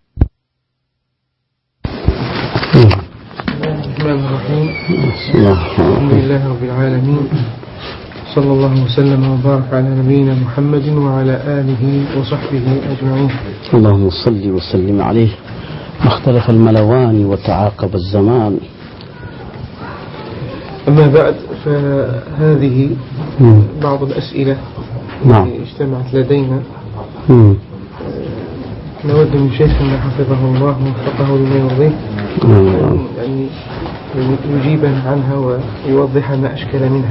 الرحمن الرحيم. الحمد لله رب العالمين، صلى الله وسلم وبارك على نبينا محمد وعلى آله وصحبه أجمعين. اللهم صل وسلم عليه. ما اختلف الملوان وتعاقب الزمان. أما بعد، فهذه بعض الأسئلة التي اجتمعت لدينا. نود من شيخنا حفظه الله ووفقه لما يرضيه يعني يجيبنا عنها ويوضح ما أشكل منها.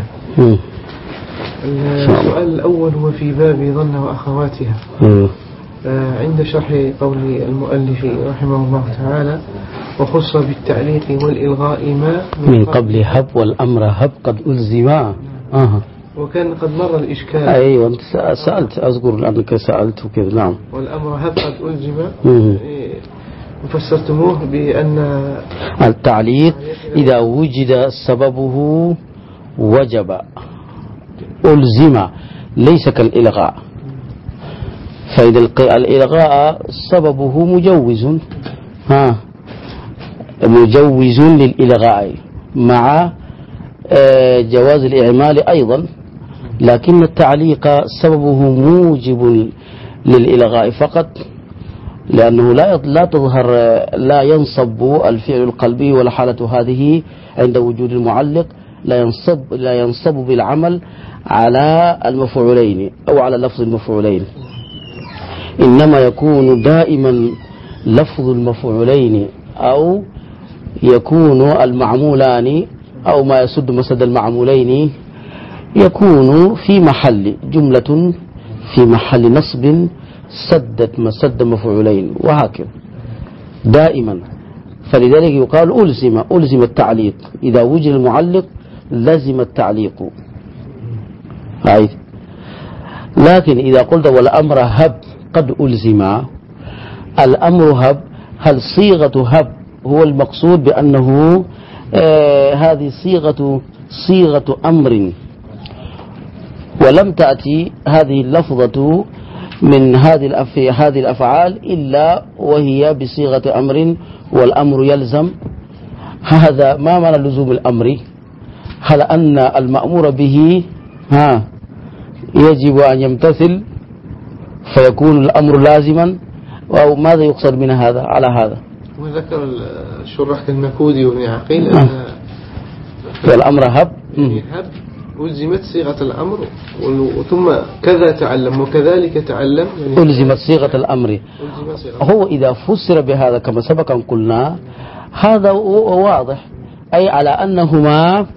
السؤال الأول هو في باب ظن وأخواتها. عند شرح قول المؤلف رحمه الله تعالى: وخص بالتعليق والإلغاء ما من قبل هب والأمر هب قد ألزما. وكان قد مر الإشكال. أيوة، أنت سألت، أذكر أنك سألت وكذا. نعم. والأمر هب قد ألزما فسرتموه بأن التعليق إذا وجد سببه وجب ألزم، ليس كالإلغاء. فإذا الإلغاء سببه مجوز للإلغاء مع جواز الإعمال أيضا، لكن التعليق سببه موجب للإلغاء فقط، لأنه لا تظهر، لا ينصب الفعل القلبي والحالة هذه عند وجود المعلق، لا ينصب بالعمل على المفعولين أو على لفظ المفعولين، إنما يكون دائما لفظ المفعولين أو يكون المعمولان أو ما يسد مسد المعمولين يكون في محل جملة في محل نصب سدت مسد مفعولين، وهكذا دائما. فلذلك يقال ألزم التعليق، إذا وجد المعلق لزم التعليق. لكن إذا قلت والأمر هب قد ألزم، الأمر هب، هل صيغة هب هو المقصود بأنه هذه صيغة أمر، ولم تأتي هذه اللفظة من هذه الأفعال إلا وهي بصيغة أمر والأمر يلزم؟ هذا ما معنى لزوم الأمر؟ هل أن المأمور به يجب أن يمتثل فيكون الأمر لازما، أو ماذا يقصد من هذا على هذا؟ وذكر الشراح كالمكودي وابن عقيل أن والأمر هب هب ألزمت صيغة الأمر ثم كذا تعلم وكذلك تعلم، يعني ألزمت صيغة الأمر. هو إذا فسر بهذا كما سبق أن قلنا هذا واضح، أي على أنهما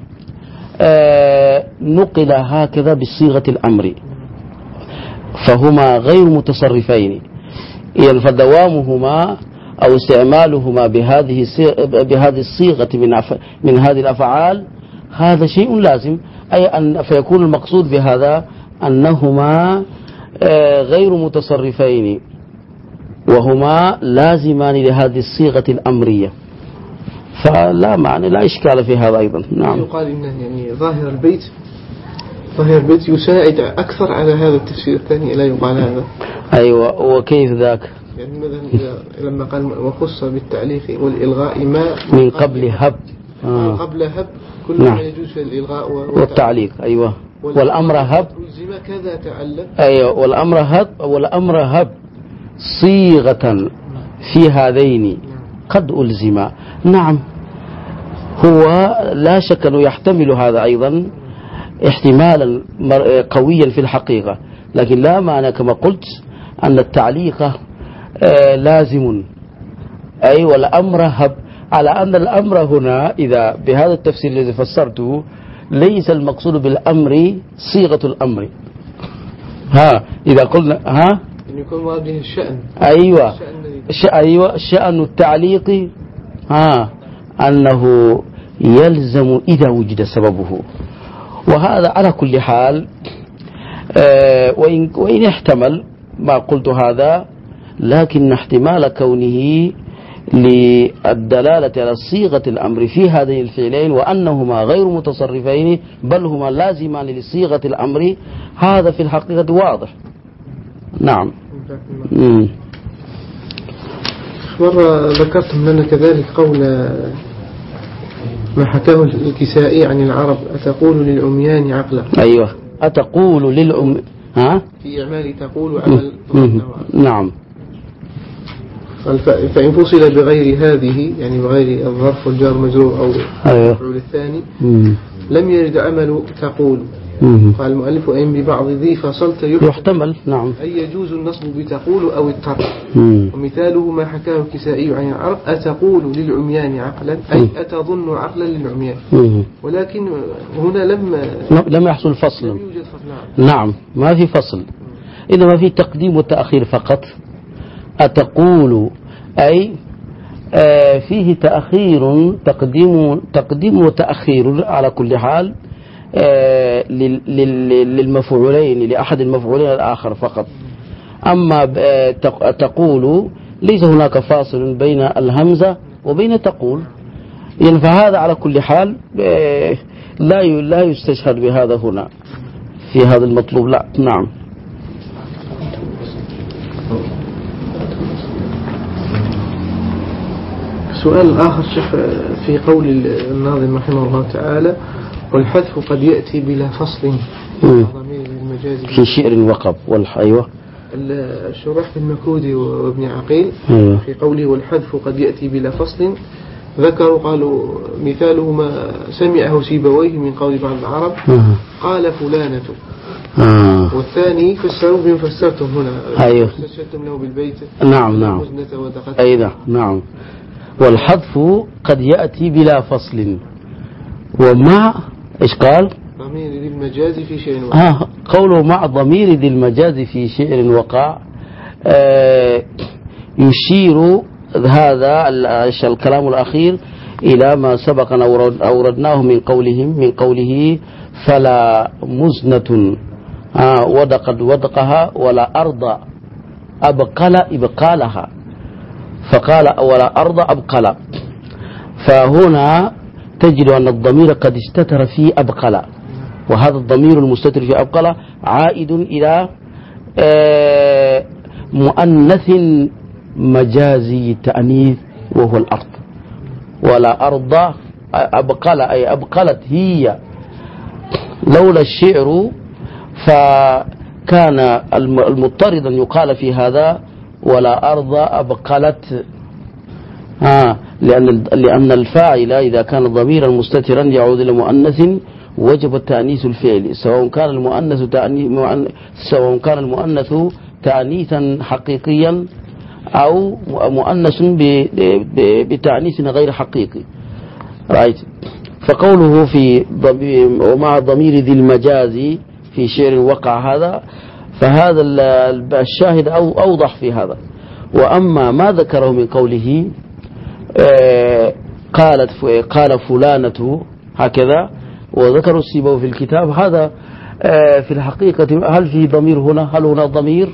نقل هكذا بصيغة الأمر، فهما غير متصرفين، إذن فدوامهما أو استعمالهما بهذه الصيغة من هذه الأفعال هذا شيء لازم، أي أن فيكون المقصود بهذا أنهما غير متصرفين وهما لازمان لهذه الصيغة الأمرية، فلا معنى، لا إشكال في هذا أيضا. نعم. يقال إن يعني ظاهر البيت يساعد أكثر على هذا التفسير الثاني، لا يقال هذا. أيوة، وكيف ذاك؟ يعني مثلا لما قال وخص بالتعليق والإلغاء ما من قبل هب، قبل هب كل ما يجوز في الإلغاء والتعليق. أيوة. والأمر هب ألزم كذا تعلم. أيوة. والأمر هب صيغة في هذين قد ألزم. نعم، هو لا شك أنه يحتمل هذا أيضا احتمالا قويا في الحقيقة، لكن لا معنى كما قلت أن التعليق لازم، أي والأمر هب، على أن الأمر هنا إذا بهذا التفسير الذي فسرته ليس المقصود بالأمر صيغة الأمر. إذا قلنا يكون واضح الشأن. أيوة، شأن التعليق أنه يلزم إذا وجد سببه، وهذا على كل حال وإن احتمل ما قلت هذا، لكن احتمال كونه للدلالة على صيغة الأمر في هذين الفعلين وأنهما غير متصرفين بل هما لازمان لصيغة الأمر، هذا في الحقيقة واضح. نعم. مرة ذكرتم لنا كذلك قول ما حكاه الكسائي عن العرب: أتقول للعميان عقلا. أيوة، أتقول في إعمال تقول عمل. نعم. فإن فصل بغير هذه، يعني بغير الظرف والجار مجرور أو المفعول الثاني، لم يرد عمل تقول. قال المؤلف أن ببعض ذي فصلت يحتمل. نعم. أي يجوز النصب بتقول أو الطرف. ومثاله ما حكاه الكسائي عن العرب: أتقول للعميان عقلا، أي أتظن عقلا للعميان. ولكن هنا لم يحصل فصل. لم يوجد فصل. نعم، ما في فصل، إنما في تقديم وتأخير فقط. أتقول أي فيه تأخير، تقديم وتأخير على كل حال للمفعولين، لأحد المفعولين الآخر فقط. أما تقول ليس هناك فاصل بين الهمزة وبين تقول، يعني فهذا على كل حال لا يستشهد بهذا هنا في هذا المطلوب. لا. نعم. سؤال آخر شيخ في قول الناظم رحمه الله تعالى: والحذف قد يأتي بلا فصل في شعر وقب. أيوة. الشراح في المكودي وابن عقيل في قوله والحذف قد يأتي بلا فصل ذكروا، قالوا مثاله ما سمعه سيبويه من قول بعض العرب: قال فلانة. والثاني فسروا بما فسرتم هنا. أيوة. فسرتم له بالبيت. نعم. أيضا. نعم. والحذف قد يأتي بلا فصل ومع إيش قال؟ ضمير ذي المجاز في شعر وقع. قوله مع ضمير ذي المجاز في شعر وقع يشير هذا الكلام الأخير إلى ما سبق أن أوردناه من قوله فلا مزنة ودقها ولا أرض أبقل إبقالها، فقال ولا أرض أبقل. فهنا تجد أن الضمير قد استتر في أبقل، وهذا الضمير المستتر في أبقل عائد إلى مؤنث مجازي التأنيث وهو الأرض. ولا أرض أبقل أي أبقلت هي. لولا الشعر فكان المضطرد أن يقال في هذا ولا أرض أبقلت، لأن الفاعل إذا كان ضميرا مستترا يعود إلى مؤنث وجب التأنيث الفعل، سواء كان المؤنث تأنيثا حقيقيا أو مؤنث بتأنيث غير حقيقي. رأيت. فقوله في ومع ضمير ذي المجاز في شعر وقع هذا، فهذا الشاهد أوضح في هذا. وأما ما ذكره من قوله قال فلانة هكذا وذكر السيبوي في الكتاب، هذا في الحقيقة هل فيه ضمير هنا؟ هل هنا ضمير؟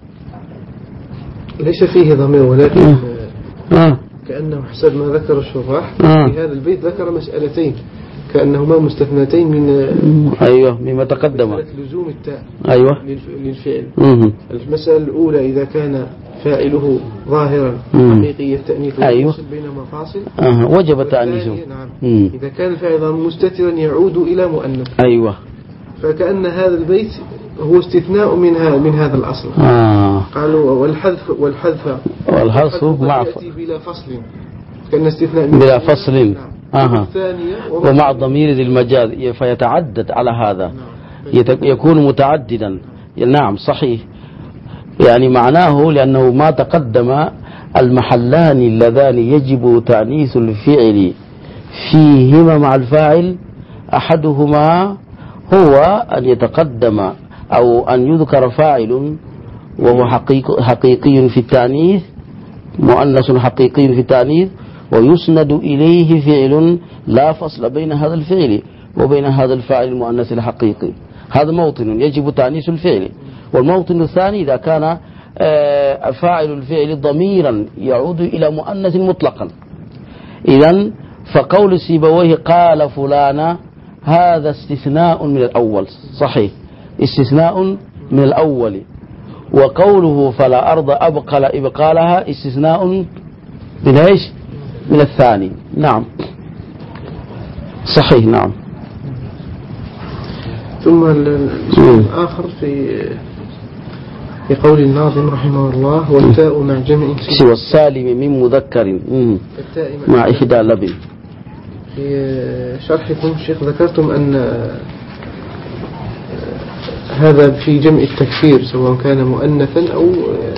ليس فيه ضمير، ولكن كأنه حسب ما ذكر الشراح في هذا البيت ذكر مسألتين كأنهما مستثنتين من أيوة مما تقدم، لزوم التاء أيوة للفعل. المسألة الأولى إذا كان فاعله ظاهرا حقيقي التأنيث أيوة بين مفاصل وجب تأنيثه. نعم. إذا كان الفاعل مستترا يعود إلى مؤنث. أيوة. فكأن هذا البيت هو استثناء من هذا الأصل. قالوا والحذف مع يأتي بلا فصل، كأن استثناء بلا فصل. نعم. ومع ضمير ذي المجاز فيتعدد على هذا. يكون متعددا. نعم صحيح. يعني معناه لأنه ما تقدم المحلان اللذان يجب تأنيث الفعل فيهما مع الفاعل، أحدهما هو أن يتقدم أو أن يذكر فاعل وهو حقيقي في التأنيث، مؤنث حقيقي في التأنيث، ويسند إليه فعل لا فصل بين هذا الفعل وبين هذا الفاعل المؤنث الحقيقي. هذا موطن يجب تأنيث الفعل. والموطن الثاني إذا كان فاعل الفعل ضميرا يعود إلى مؤنث مطلقا. إذن فقول سيبويه قال فلانا هذا استثناء من الأول، صحيح استثناء من الأول. وقوله فلا أرض أبقل إبقالها استثناء من إيش؟ من الثاني. نعم صحيح. نعم. ثم الآخر في قول الناظم رحمه الله: والتاء مع جمع سوى السالم من مذكر مع إحدى لبن. في شرحكم شيخ ذكرتم أن هذا في جمع التكسير سواء كان مؤنثا أو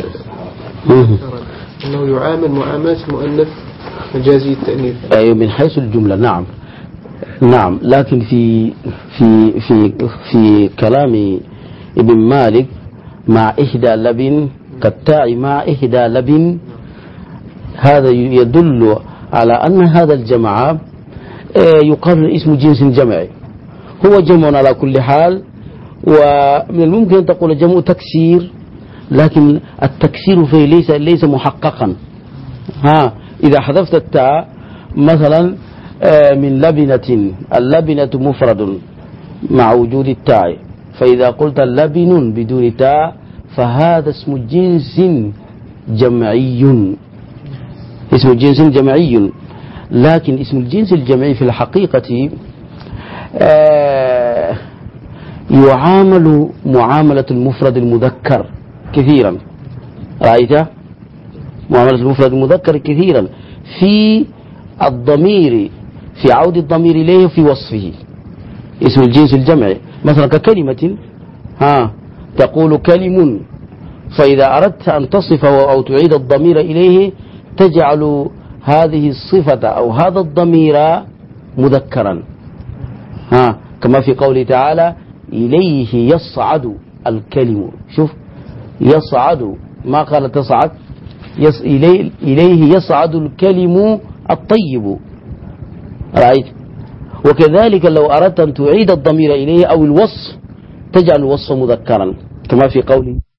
أنه يعامل معاملة المؤنث مجازي التأنيث. أي من حيث الجملة نعم نعم، لكن في كلام ابن مالك مع إحدى لبن كالتاع مع إحدى لبن، هذا يدل على أن هذا الجمع يقال اسم جنس جمعي، هو جمع على كل حال. ومن الممكن أن تقول جمع تكسير، لكن التكسير فيه ليس محققا. إذا حذفت التاء مثلا من لبنة، اللبنة مفرد مع وجود التاء، فإذا قلت لبن بدون تاء فهذا اسم جنس جمعي، اسم جنس جمعي. لكن اسم الجنس الجمعي في الحقيقة يعامل معاملة المفرد المذكر كثيرا، رأيت معاملة المفرد المذكر كثيرا في الضمير، في عود الضمير إليه في وصفه، اسم الجنس الجمعي. مثلا ككلمة تقول كلم، فإذا أردت أن تصفه أو تعيد الضمير إليه تجعل هذه الصفة أو هذا الضمير مذكرا، كما في قوله تعالى إليه يصعد الكلم. شوف يصعد، ما قال تصعد، إليه يصعد الكلم الطيب، رأيت. وكذلك لو أردت أن تعيد الضمير إليه أو الوصف تجعل الوصف مذكرا كما في قوله